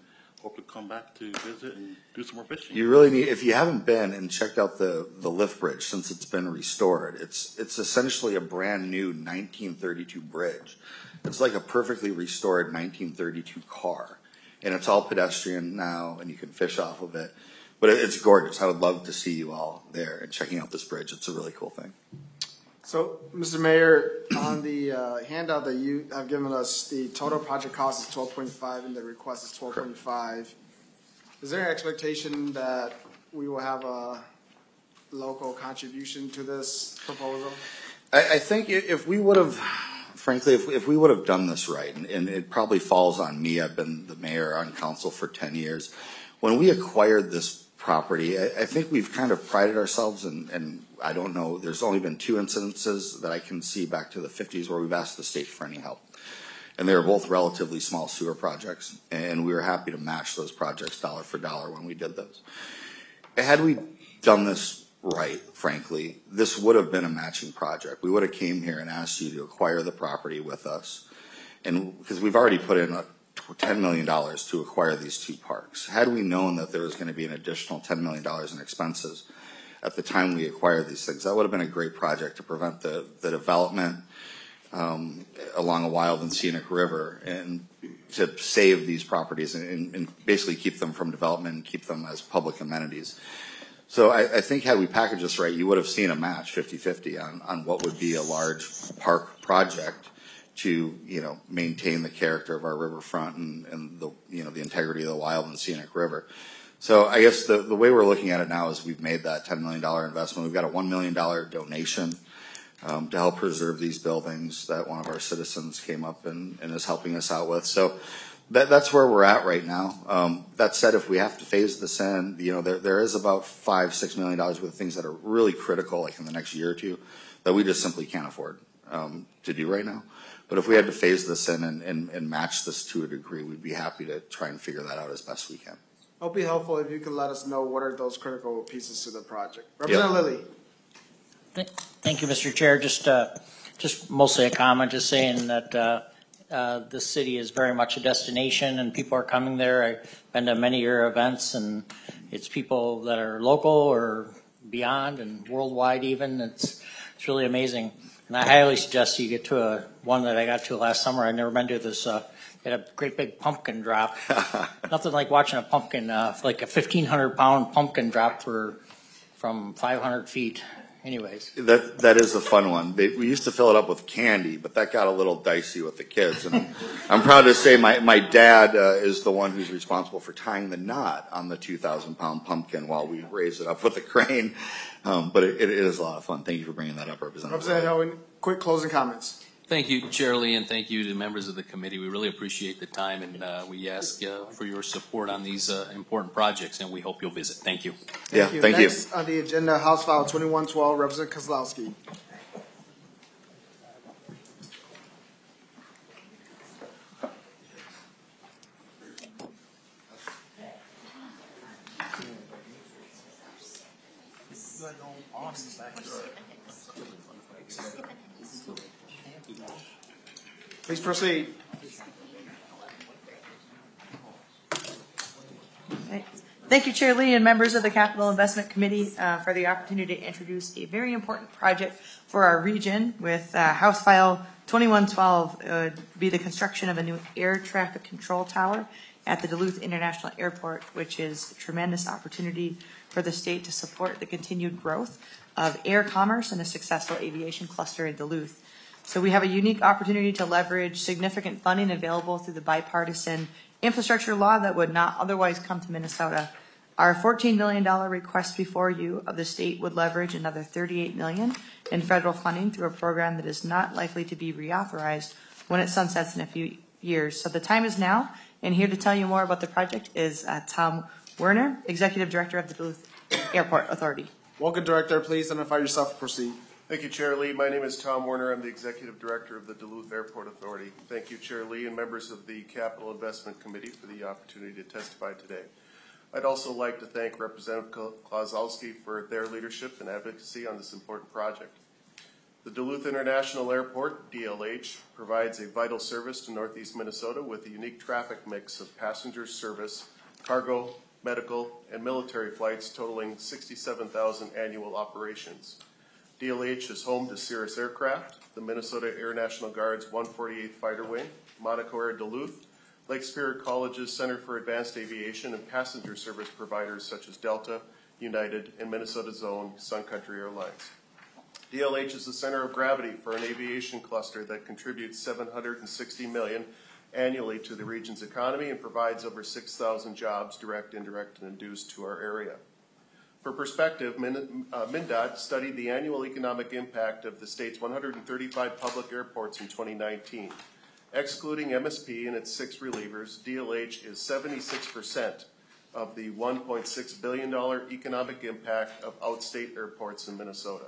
hope to come back to visit and do some more fishing. You really need, if you haven't been and checked out the lift bridge since it's been restored, it's essentially a brand new 1932 bridge. It's like a perfectly restored 1932 car, and it's all pedestrian now, and you can fish off of it. But it's gorgeous. I would love to see you all there and checking out this bridge. It's a really cool thing. So, Mr. Mayor, on the handout that you have given us, the total project cost is 12.5 and the request is 12.5. Is there an expectation that we will have a local contribution to this proposal? I think if we would have, frankly, if we would have done this right, and it probably falls on me, I've been the mayor on council for 10 years. When we acquired this property, I think we've kind of prided ourselves, and I don't know, there's only been 2 incidences that I can see back to the 50s where we've asked the state for any help. And they were both relatively small sewer projects, and we were happy to match those projects dollar for dollar when we did those. Had we done this right, frankly, this would have been a matching project. We would have came here and asked you to acquire the property with us, and because we've already put in $10 million to acquire these 2 parks. Had we known that there was going to be an additional $10 million in expenses at the time we acquired these things, that would have been a great project to prevent the development along a wild and scenic river, and to save these properties and basically keep them from development and keep them as public amenities. So I think had we packaged this right, you would have seen a match 50-50 on what would be a large park project to, maintain the character of our riverfront and the, the integrity of the wild and scenic river. So I guess the way we're looking at it now is we've made that $10 million investment. We've got a $1 million donation to help preserve these buildings that one of our citizens came up and is helping us out with. So that's where we're at right now. That said, if we have to phase this in, there is about $5-6 million worth of things that are really critical, like in the next year or 2, that we just simply can't afford to do right now. But if we had to phase this in and match this to a degree, we'd be happy to try and figure that out as best we can. It'll be helpful if you could let us know what are those critical pieces to the project. Representative Lilly. Thank you, Mr. Chair. Just mostly a comment, just saying that the city is very much a destination and people are coming there. I've been to many of your events, and it's people that are local or beyond and worldwide even. It's really amazing. And I highly suggest you get to one that I got to last summer. I've never been to this. Had a great big pumpkin drop. Nothing like watching a pumpkin, like a 1,500-pound pumpkin drop from 500 feet. Anyways. That is a fun one. We used to fill it up with candy, but that got a little dicey with the kids. And I'm proud to say my dad is the one who's responsible for tying the knot on the 2,000-pound pumpkin while we raise it up with a crane. But it is a lot of fun. Thank you for bringing that up, Representative. Representative Owen, quick closing comments. Thank you, Chair Lee, and thank you to members of the committee. We really appreciate the time, and we ask for your support on these important projects, and we hope you'll visit. Thank you. Thank you. Next on the agenda, House File 2112, Representative Kozlowski. Please proceed. Thank you, Chair Lee, and members of the Capital Investment Committee for the opportunity to introduce a very important project for our region with House File 2112. Would be the construction of a new air traffic control tower at the Duluth International Airport, which is a tremendous opportunity for the state to support the continued growth of air commerce and a successful aviation cluster in Duluth. So we have a unique opportunity to leverage significant funding available through the bipartisan infrastructure law that would not otherwise come to Minnesota. Our $14 million request before you of the state would leverage another $38 million in federal funding through a program that is not likely to be reauthorized when it sunsets in a few years. So the time is now, and here to tell you more about the project is Tom Werner, Executive Director of the Duluth Airport Authority. Welcome, Director. Please identify yourself and proceed. Thank you, Chair Lee. My name is Tom Werner. I'm the Executive Director of the Duluth Airport Authority. Thank you, Chair Lee, and members of the Capital Investment Committee for the opportunity to testify today. I'd also like to thank Representative Kozlowski for their leadership and advocacy on this important project. The Duluth International Airport, DLH, provides a vital service to Northeast Minnesota with a unique traffic mix of passenger service cargo, medical, and military flights totaling 67,000 annual operations. DLH is home to Cirrus Aircraft, the Minnesota Air National Guard's 148th Fighter Wing, Monaco Air Duluth, Lake Superior College's Center for Advanced Aviation, and passenger service providers such as Delta, United, and Minnesota's own Sun Country Airlines. DLH is the center of gravity for an aviation cluster that contributes $760 million annually to the region's economy and provides over 6,000 jobs, direct, indirect, and induced to our area. For perspective, MnDOT studied the annual economic impact of the state's 135 public airports in 2019. Excluding MSP and its 6 relievers, DLH is 76% of the $1.6 billion economic impact of outstate airports in Minnesota.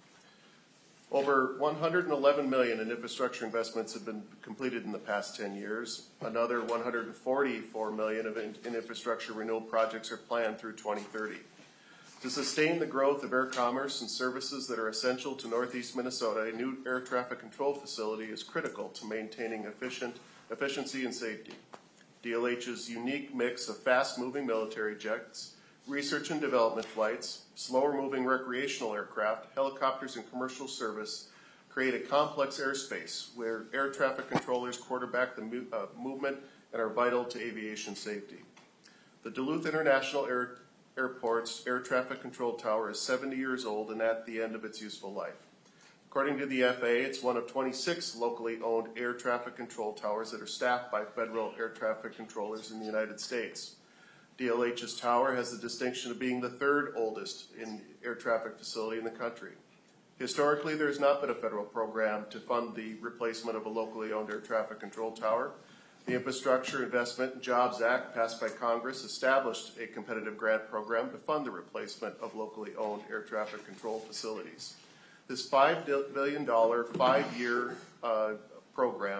Over $111 million in infrastructure investments have been completed in the past 10 years. Another $144 million in infrastructure renewal projects are planned through 2030. To sustain the growth of air commerce and services that are essential to Northeast Minnesota, a new air traffic control facility is critical to maintaining efficiency and safety. DLH's unique mix of fast-moving military jets, research and development flights, slower-moving recreational aircraft, helicopters, and commercial service create a complex airspace where air traffic controllers quarterback the movement and are vital to aviation safety. The Duluth International Airport's air traffic control tower is 70 years old and at the end of its useful life. According to the FAA, it's one of 26 locally owned air traffic control towers that are staffed by federal air traffic controllers in the United States. DLH's tower has the distinction of being the 3rd oldest air traffic facility in the country. Historically, there has not been a federal program to fund the replacement of a locally owned air traffic control tower. The Infrastructure Investment and Jobs Act, passed by Congress, established a competitive grant program to fund the replacement of locally owned air traffic control facilities. This $5 billion, 5-year program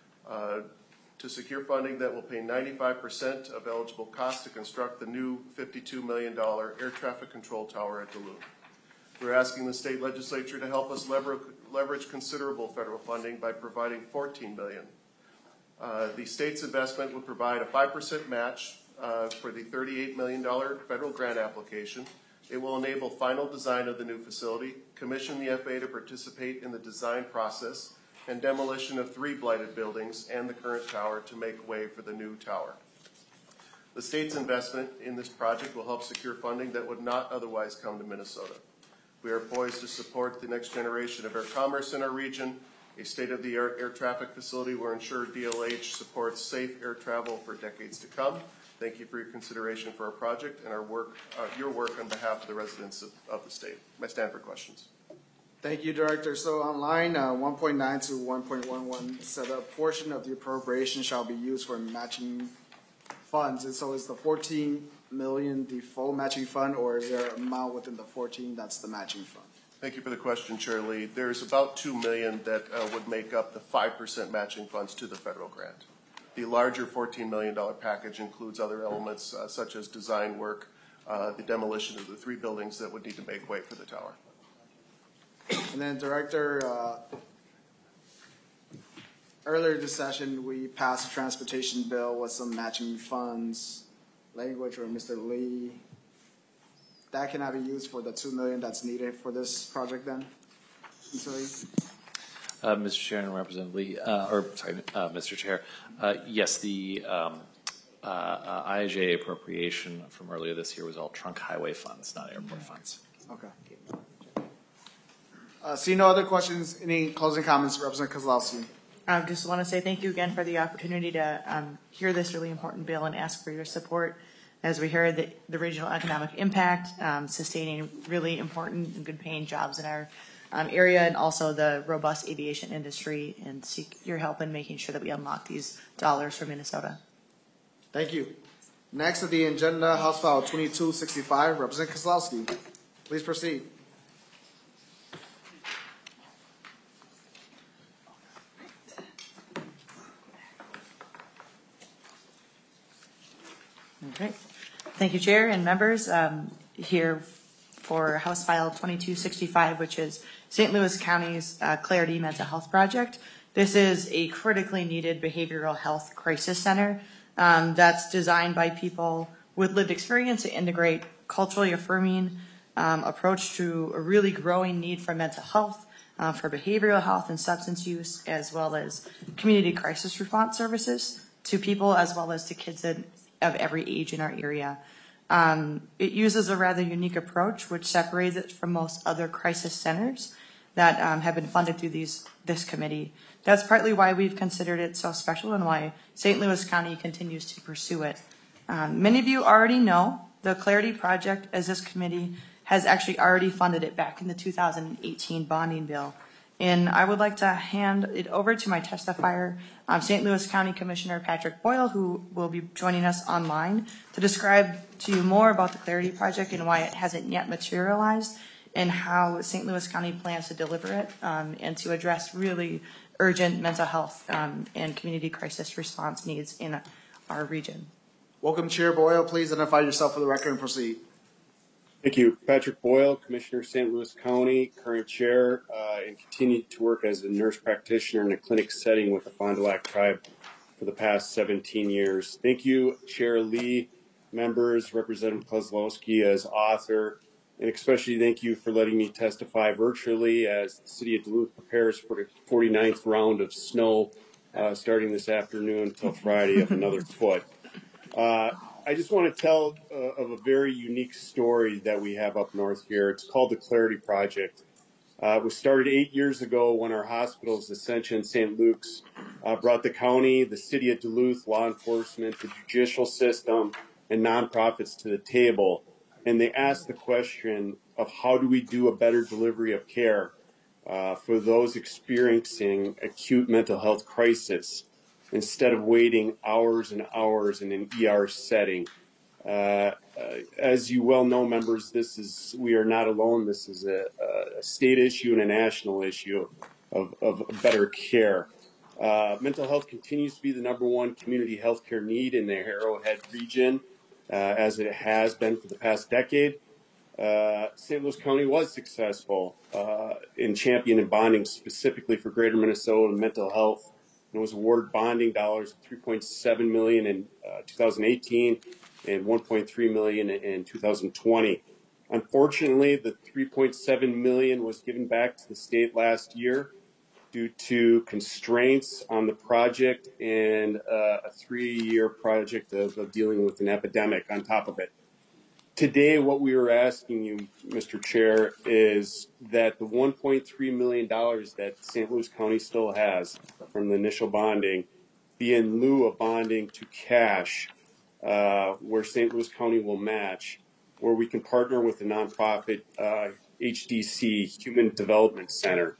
to secure funding that will pay 95% of eligible costs to construct the new $52 million air traffic control tower at Duluth. We're asking the state legislature to help us leverage considerable federal funding by providing $14 million. The state's investment would provide a 5% match for the $38 million federal grant application. It will enable final design of the new facility, commission the FAA to participate in the design process, and demolition of 3 blighted buildings and the current tower to make way for the new tower. The state's investment in this project will help secure funding that would not otherwise come to Minnesota. We are poised to support the next generation of air commerce in our region. A state-of-the-art air traffic facility will ensure DLH supports safe air travel for decades to come. Thank you for your consideration for our project and your work on behalf of the residents of the state. I stand for questions. Thank you, Director. So on line 1.9 to 1.11 said a portion of the appropriation shall be used for matching funds. And so is the 14 million the full matching fund, or is there an amount within the 14 that's the matching fund? Thank you for the question, Chair Lee. There's about $2 million that would make up the 5% matching funds to the federal grant. The larger $14 million package includes other elements such as design work, the demolition of the 3 buildings that would need to make way for the tower. And then, Director, earlier this session, we passed a transportation bill with some matching funds language from Mr. Lee. That cannot be used for the $2 million that's needed for this project then? Mr. Chair and Representative Lee, Mr. Chair, yes, the IIJA appropriation from earlier this year was all trunk highway funds, not airport funds. Okay. See no other questions. Any closing comments, Representative Kozlowski? I just want to say thank you again for the opportunity to hear this really important bill and ask for your support. As we heard, the regional economic impact, sustaining really important and good paying jobs in our area, and also the robust aviation industry, and seek your help in making sure that we unlock these dollars for Minnesota. Thank you. Next on the agenda, House File 2265, Representative Kozlowski. Please proceed. Okay. Thank you, Chair and members. Here for House File 2265, which is St. Louis County's Clarity Mental Health Project. This is a critically needed behavioral health crisis center that's designed by people with lived experience to integrate culturally affirming approach to a really growing need for mental health, for behavioral health and substance use, as well as community crisis response services to people as well as to kids of every age in our area. It uses a rather unique approach which separates it from most other crisis centers that have been funded through this committee. That's partly why we've considered it so special and why St. Louis County continues to pursue it. Many of you already know the Clarity Project, as this committee has actually already funded it back in the 2018 bonding bill. And I would like to hand it over to my testifier, St. Louis County Commissioner Patrick Boyle, who will be joining us online to describe to you more about the Clarity Project and why it hasn't yet materialized and how St. Louis County plans to deliver it and to address really urgent mental health and community crisis response needs in our region. Welcome, Chair Boyle. Please identify yourself for the record and proceed. Thank you. Patrick Boyle, Commissioner, St. Louis County, current chair, and continued to work as a nurse practitioner in a clinic setting with the Fond du Lac tribe for the past 17 years. Thank you, Chair Lee, members, Representative Kozlowski as author, and especially thank you for letting me testify virtually as the city of Duluth prepares for the 49th round of snow starting this afternoon until Friday of another foot. I just want to tell of a very unique story that we have up north here. It's called the Clarity Project. It was started 8 years ago when our hospitals, Ascension and St. Luke's, brought the county, the city of Duluth, law enforcement, the judicial system, and nonprofits to the table. And they asked the question of how do we do a better delivery of care for those experiencing acute mental health crisis, instead of waiting hours and hours in an ER setting. As you well know, members, we are not alone. This is a state issue and a national issue of better care. Mental health continues to be the #1 community health care need in the Arrowhead region, as it has been for the past decade. St. Louis County was successful in championing bonding specifically for Greater Minnesota mental health. It was awarded bonding dollars of $3.7 million in 2018 and $1.3 million in 2020. Unfortunately, the $3.7 million was given back to the state last year due to constraints on the project and a 3-year project of dealing with an epidemic on top of it. Today, what we are asking you, Mr. Chair, is that the $1.3 million that St. Louis County still has from the initial bonding be in lieu of bonding to cash, where St. Louis County will match, where we can partner with the nonprofit HDC, Human Development Center.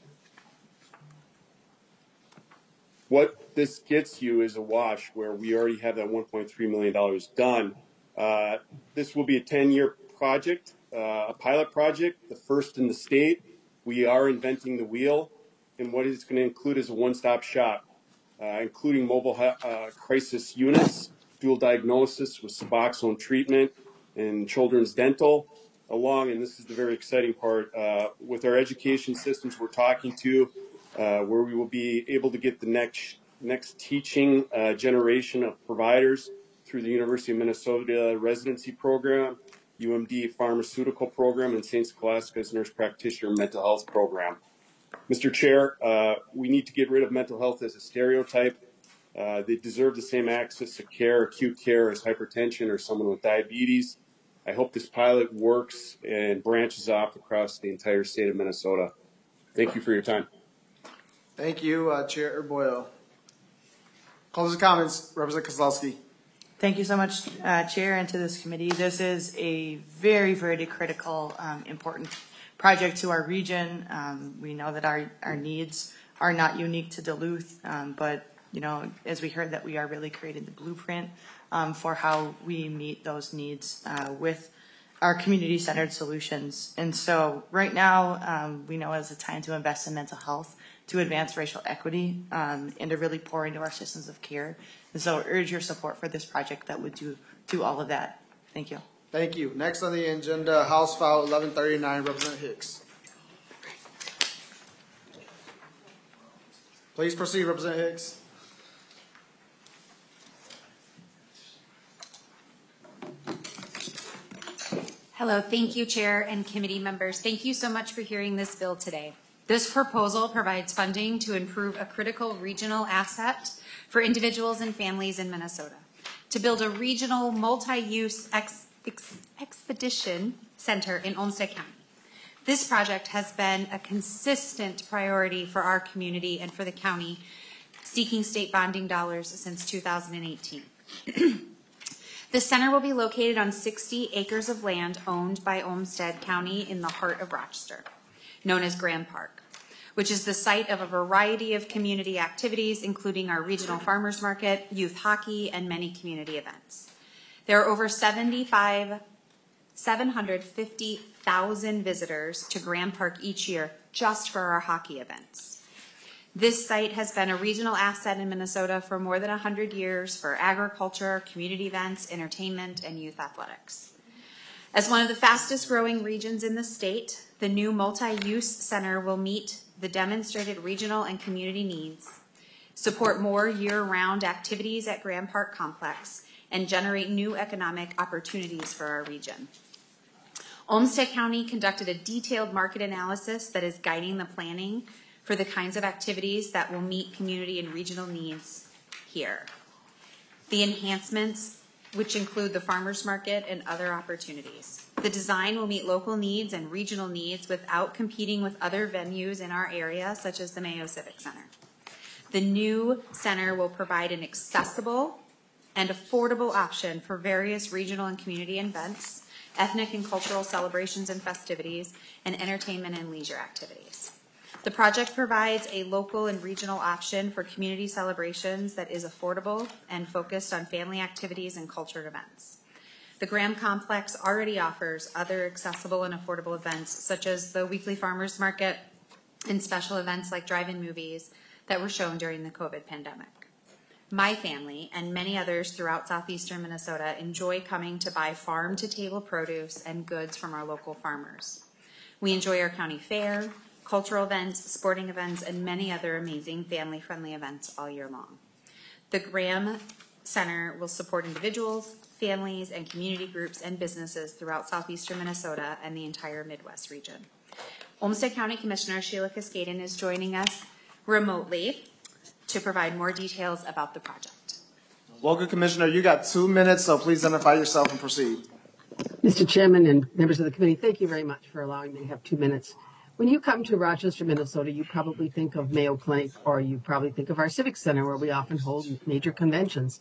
What this gets you is a wash where we already have that $1.3 million done. This will be a 10-year project, a pilot project, the first in the state. We are inventing the wheel, and what it's going to include is a one-stop shop, including mobile crisis units, dual diagnosis with Suboxone treatment, and children's dental, along, and this is the very exciting part, with our education systems we're talking to, where we will be able to get the next teaching generation of providers through the University of Minnesota residency program, UMD pharmaceutical program, and St. Scholastica's nurse practitioner mental health program. Mr. Chair, we need to get rid of mental health as a stereotype. They deserve the same access to care, acute care, as hypertension or someone with diabetes. I hope this pilot works and branches off across the entire state of Minnesota. Thank you for your time. Thank you, Chair Boyle. Closing comments, Representative Kozlowski. Thank you so much, Chair, and to this committee. This is a very, very critical, important project to our region. We know that our needs are not unique to Duluth, but as we heard, that we are really creating the blueprint for how we meet those needs with our community-centered solutions. And so right now, we know it's a time to invest in mental health, to advance racial equity, and to really pour into our systems of care. And so I urge your support for this project that would do all of that. Thank you. Thank you. Next on the agenda, House File 1139, Representative Hicks. Please proceed, Representative Hicks. Hello, thank you, Chair and committee members. Thank you so much for hearing this bill today. This proposal provides funding to improve a critical regional asset for individuals and families in Minnesota, to build a regional multi-use expedition center in Olmsted County. This project has been a consistent priority for our community and for the county, seeking state bonding dollars since 2018. The center will be located on 60 acres of land owned by Olmsted County in the heart of Rochester, known as Graham Park, which is the site of a variety of community activities, including our regional farmers market, youth hockey, and many community events. There are over 750,000 visitors to Graham Park each year just for our hockey events. This site has been a regional asset in Minnesota for more than 100 years for agriculture, community events, entertainment, and youth athletics. As one of the fastest growing regions in the state, the new multi-use center will meet the demonstrated regional and community needs, support more year-round activities at Graham Park Complex, and generate new economic opportunities for our region. Olmsted County conducted a detailed market analysis that is guiding the planning for the kinds of activities that will meet community and regional needs here. The enhancements, which include the farmers market and other opportunities. The design will meet local needs and regional needs without competing with other venues in our area, such as the Mayo Civic Center. The new center will provide an accessible and affordable option for various regional and community events, ethnic and cultural celebrations and festivities, and entertainment and leisure activities. The project provides a local and regional option for community celebrations that is affordable and focused on family activities and cultural events. The Graham Complex already offers other accessible and affordable events, such as the weekly farmers market and special events like drive-in movies that were shown during the COVID pandemic. My family and many others throughout southeastern Minnesota enjoy coming to buy farm-to-table produce and goods from our local farmers. We enjoy our county fair, cultural events, sporting events, and many other amazing family-friendly events all year long. The Graham Center will support individuals, families, and community groups and businesses throughout southeastern Minnesota and the entire Midwest region. Olmsted County Commissioner Sheila Cascaden is joining us remotely to provide more details about the project. Welcome, Commissioner. You got 2 minutes, so please identify yourself and proceed. Mr. Chairman and members of the committee, thank you very much for allowing me to have 2 minutes. When you come to Rochester, Minnesota, you probably think of Mayo Clinic, or you probably think of our Civic Center, where we often hold major conventions.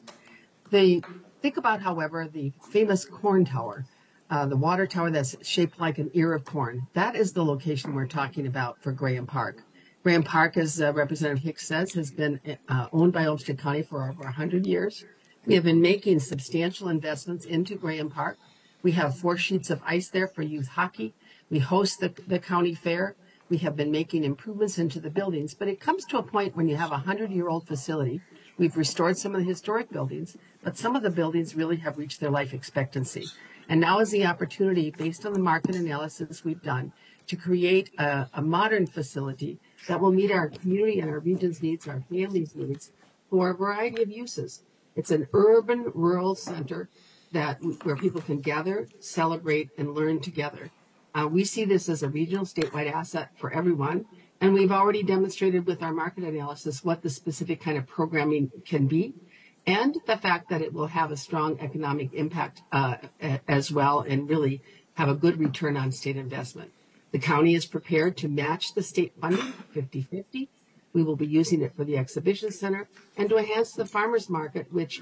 Think about, however, the famous corn tower, the water tower that's shaped like an ear of corn. That is the location we're talking about for Graham Park. Graham Park, as Representative Hicks says, has been owned by Olmsted County for over 100 years. We have been making substantial investments into Graham Park. We have 4 sheets of ice there for youth hockey. We host the county fair. We have been making improvements into the buildings, but it comes to a point when you have a 100-year-old facility. We've restored some of the historic buildings, but some of the buildings really have reached their life expectancy. And now is the opportunity, based on the market analysis we've done, to create a modern facility that will meet our community and our region's needs, our families' needs, for a variety of uses. It's an urban rural center where people can gather, celebrate, and learn together. We see this as a regional statewide asset for everyone, and we've already demonstrated with our market analysis what the specific kind of programming can be, and the fact that it will have a strong economic impact as well, and really have a good return on state investment. The county is prepared to match the state funding 50-50. We will be using it for the exhibition center and to enhance the farmers market, which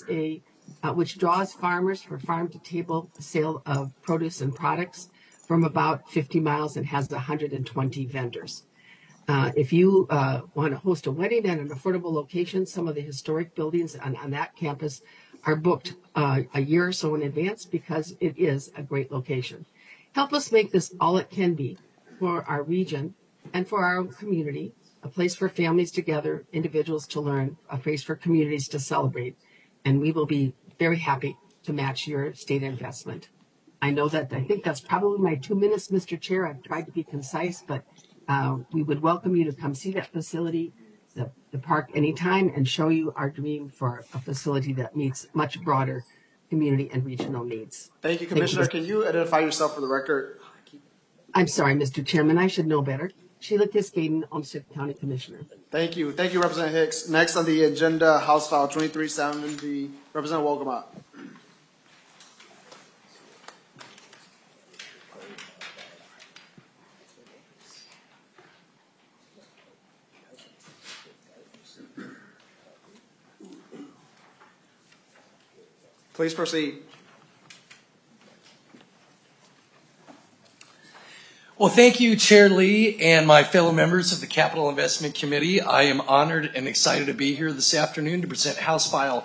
draws farmers for farm-to-table sale of produce and products from about 50 miles and has 120 vendors. If you want to host a wedding at an affordable location, some of the historic buildings on that campus are booked a year or so in advance because it is a great location. Help us make this all it can be for our region and for our community, a place for families to gather, individuals to learn, a place for communities to celebrate, and we will be very happy to match your state investment. I think that's probably my 2 minutes, Mr. Chair. I've tried to be concise, but we would welcome you to come see that facility, the park anytime, and show you our dream for a facility that meets much broader community and regional needs. Thank you, Commissioner. Can you identify yourself for the record? I'm sorry, Mr. Chairman, I should know better. Sheila Kiskaden, Olmsted County Commissioner. Thank you. Thank you, Representative Hicks. Next on the agenda, House File 2370, Representative Wolgamott. Please proceed. Well, thank you, Chair Lee, and my fellow members of the Capital Investment Committee. I am honored and excited to be here this afternoon to present House File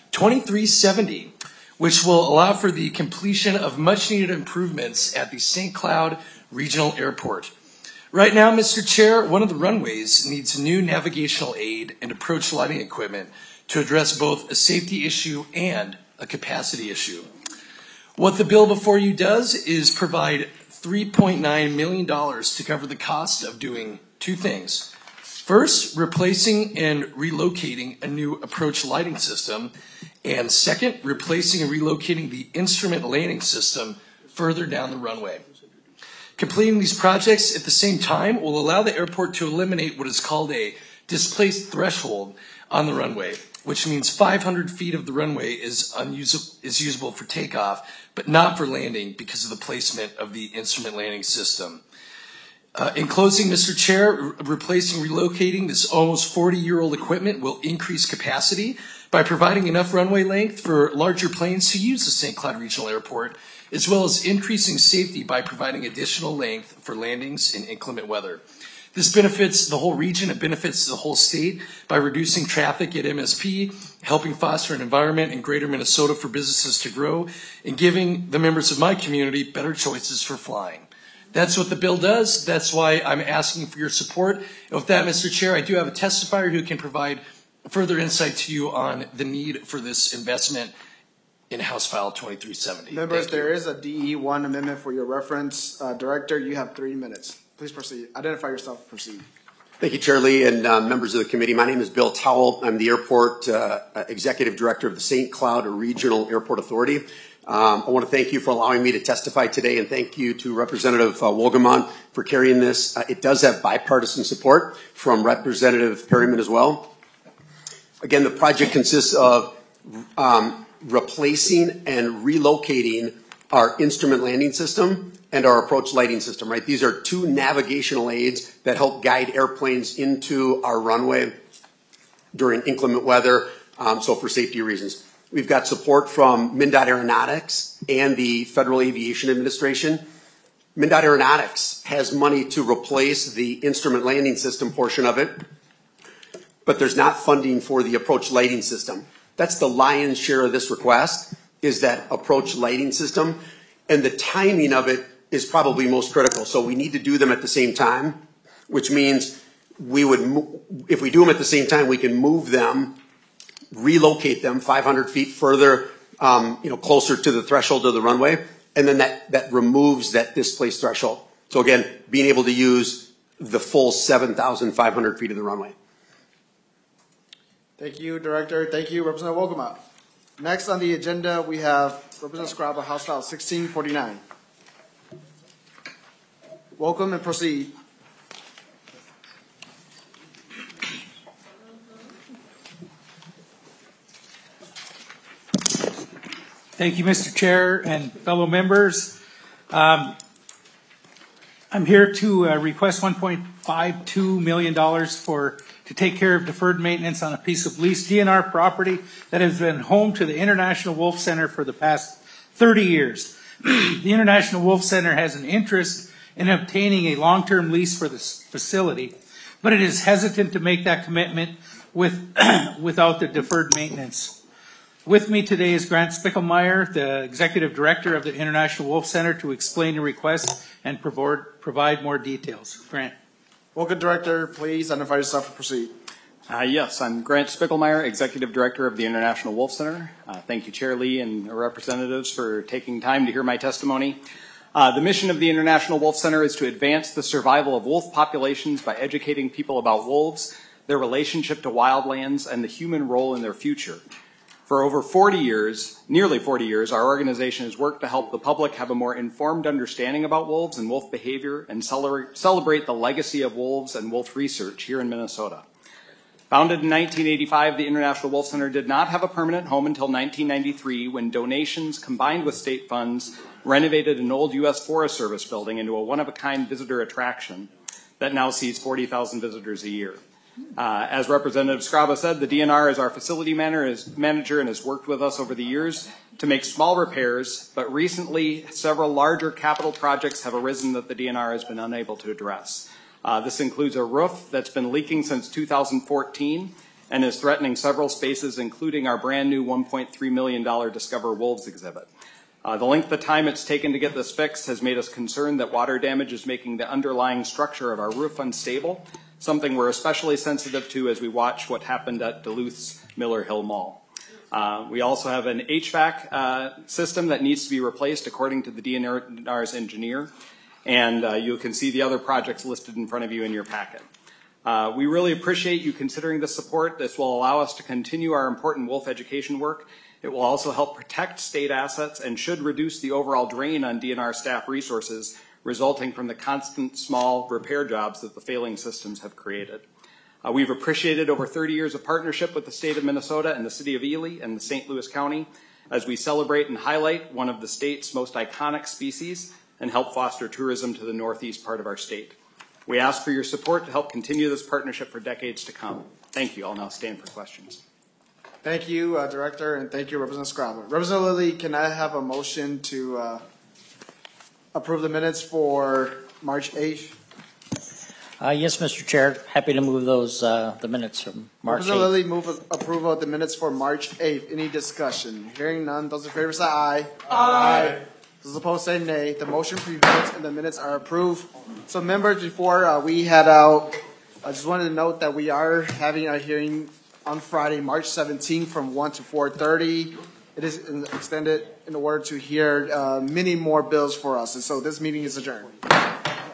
2370, which will allow for the completion of much-needed improvements at the St. Cloud Regional Airport. Right now, Mr. Chair, one of the runways needs new navigational aid and approach lighting equipment to address both a safety issue and a capacity issue. What the bill before you does is provide $3.9 million to cover the cost of doing two things. First, replacing and relocating a new approach lighting system. And second, replacing and relocating the instrument landing system further down the runway. Completing these projects at the same time will allow the airport to eliminate what is called a displaced threshold on the runway, which means 500 feet of the runway is usable for takeoff, but not for landing because of the placement of the instrument landing system. In closing, Mr. Chair, replacing and relocating this almost 40-year-old equipment will increase capacity by providing enough runway length for larger planes to use the St. Cloud Regional Airport, as well as increasing safety by providing additional length for landings in inclement weather. This benefits the whole region. It benefits the whole state by reducing traffic at MSP, helping foster an environment in greater Minnesota for businesses to grow, and giving the members of my community better choices for flying. That's what the bill does. That's why I'm asking for your support. And with that, Mr. Chair, I do have a testifier who can provide further insight to you on the need for this investment in House File 2370. Members, there is a DE1 amendment for your reference. Director, you have 3 minutes. Please proceed. Identify yourself. Proceed. Thank you, Chair Lee, and members of the committee. My name is Bill Towell. I'm the Airport Executive Director of the St. Cloud Regional Airport Authority. I want to thank you for allowing me to testify today, and thank you to Representative Wolgamott for carrying this. It does have bipartisan support from Representative Perryman as well. Again, the project consists of replacing and relocating our instrument landing system and our approach lighting system, right? These are two navigational aids that help guide airplanes into our runway during inclement weather, so for safety reasons. We've got support from MnDOT Aeronautics and the Federal Aviation Administration. MnDOT Aeronautics has money to replace the instrument landing system portion of it, but there's not funding for the approach lighting system. That's the lion's share of this request, is that approach lighting system, and the timing of it is probably most critical. So we need to do them at the same time, which means we would, if we do them at the same time, we can move them, relocate them 500 feet further, closer to the threshold of the runway, and then that removes that displaced threshold. So again, being able to use the full 7,500 feet of the runway. Thank you, Director. Thank you, Representative Wolgamott. Next on the agenda, we have Representative Scraba, House File 1649. Welcome and proceed. Thank you, Mr. Chair and fellow members. I'm here to request $1.52 million to take care of deferred maintenance on a piece of leased DNR property that has been home to the International Wolf Center for the past 30 years. The International Wolf Center has an interest in obtaining a long-term lease for this facility, but it is hesitant to make that commitment without the deferred maintenance. With me today is Grant Spickelmeyer, the Executive Director of the International Wolf Center, to explain the request and provide more details. Grant. Welcome, Director. Please identify yourself and proceed. Yes, I'm Grant Spickelmeyer, Executive Director of the International Wolf Center. Thank you, Chair Lee and representatives, for taking time to hear my testimony. The mission of the International Wolf Center is to advance the survival of wolf populations by educating people about wolves, their relationship to wildlands, and the human role in their future. For over 40 years, nearly 40 years, our organization has worked to help the public have a more informed understanding about wolves and wolf behavior and celebrate the legacy of wolves and wolf research here in Minnesota. Founded in 1985, the International Wolf Center did not have a permanent home until 1993 when donations combined with state funds renovated an old U.S. Forest Service building into a one-of-a-kind visitor attraction that now sees 40,000 visitors a year. As Representative Scraba said, the DNR is our facility manager and has worked with us over the years to make small repairs, but recently several larger capital projects have arisen that the DNR has been unable to address. This includes a roof that's been leaking since 2014 and is threatening several spaces, including our brand new $1.3 million Discover Wolves exhibit. The length of time it's taken to get this fixed has made us concerned that water damage is making the underlying structure of our roof unstable, something we're especially sensitive to as we watch what happened at Duluth's Miller Hill Mall. We also have an HVAC system that needs to be replaced according to the DNR's engineer, and you can see the other projects listed in front of you in your packet. We really appreciate you considering this support. This will allow us to continue our important wolf education work. It will also help protect state assets and should reduce the overall drain on DNR staff resources resulting from the constant small repair jobs that the failing systems have created. We've appreciated over 30 years of partnership with the state of Minnesota and the city of Ely and the St. Louis County as we celebrate and highlight one of the state's most iconic species and help foster tourism to the northeast part of our state. We ask for your support to help continue this partnership for decades to come. Thank you. I'll now stand for questions. Thank you, Director, and thank you, Representative Scraba. Representative Lilly, can I have a motion to approve the minutes for March 8th? Yes, Mr. Chair. Happy to move those, the minutes from March 8th. Representative Lilly, move approval of the minutes for March 8th. Any discussion? Hearing none. Those in favor say aye. Aye. Those opposed say nay. The motion prevails and the minutes are approved. So members, before we head out, I just wanted to note that we are having a hearing on Friday, March 17th from 1 to 4:30. It is extended in order to hear many more bills for us. And so this meeting is adjourned.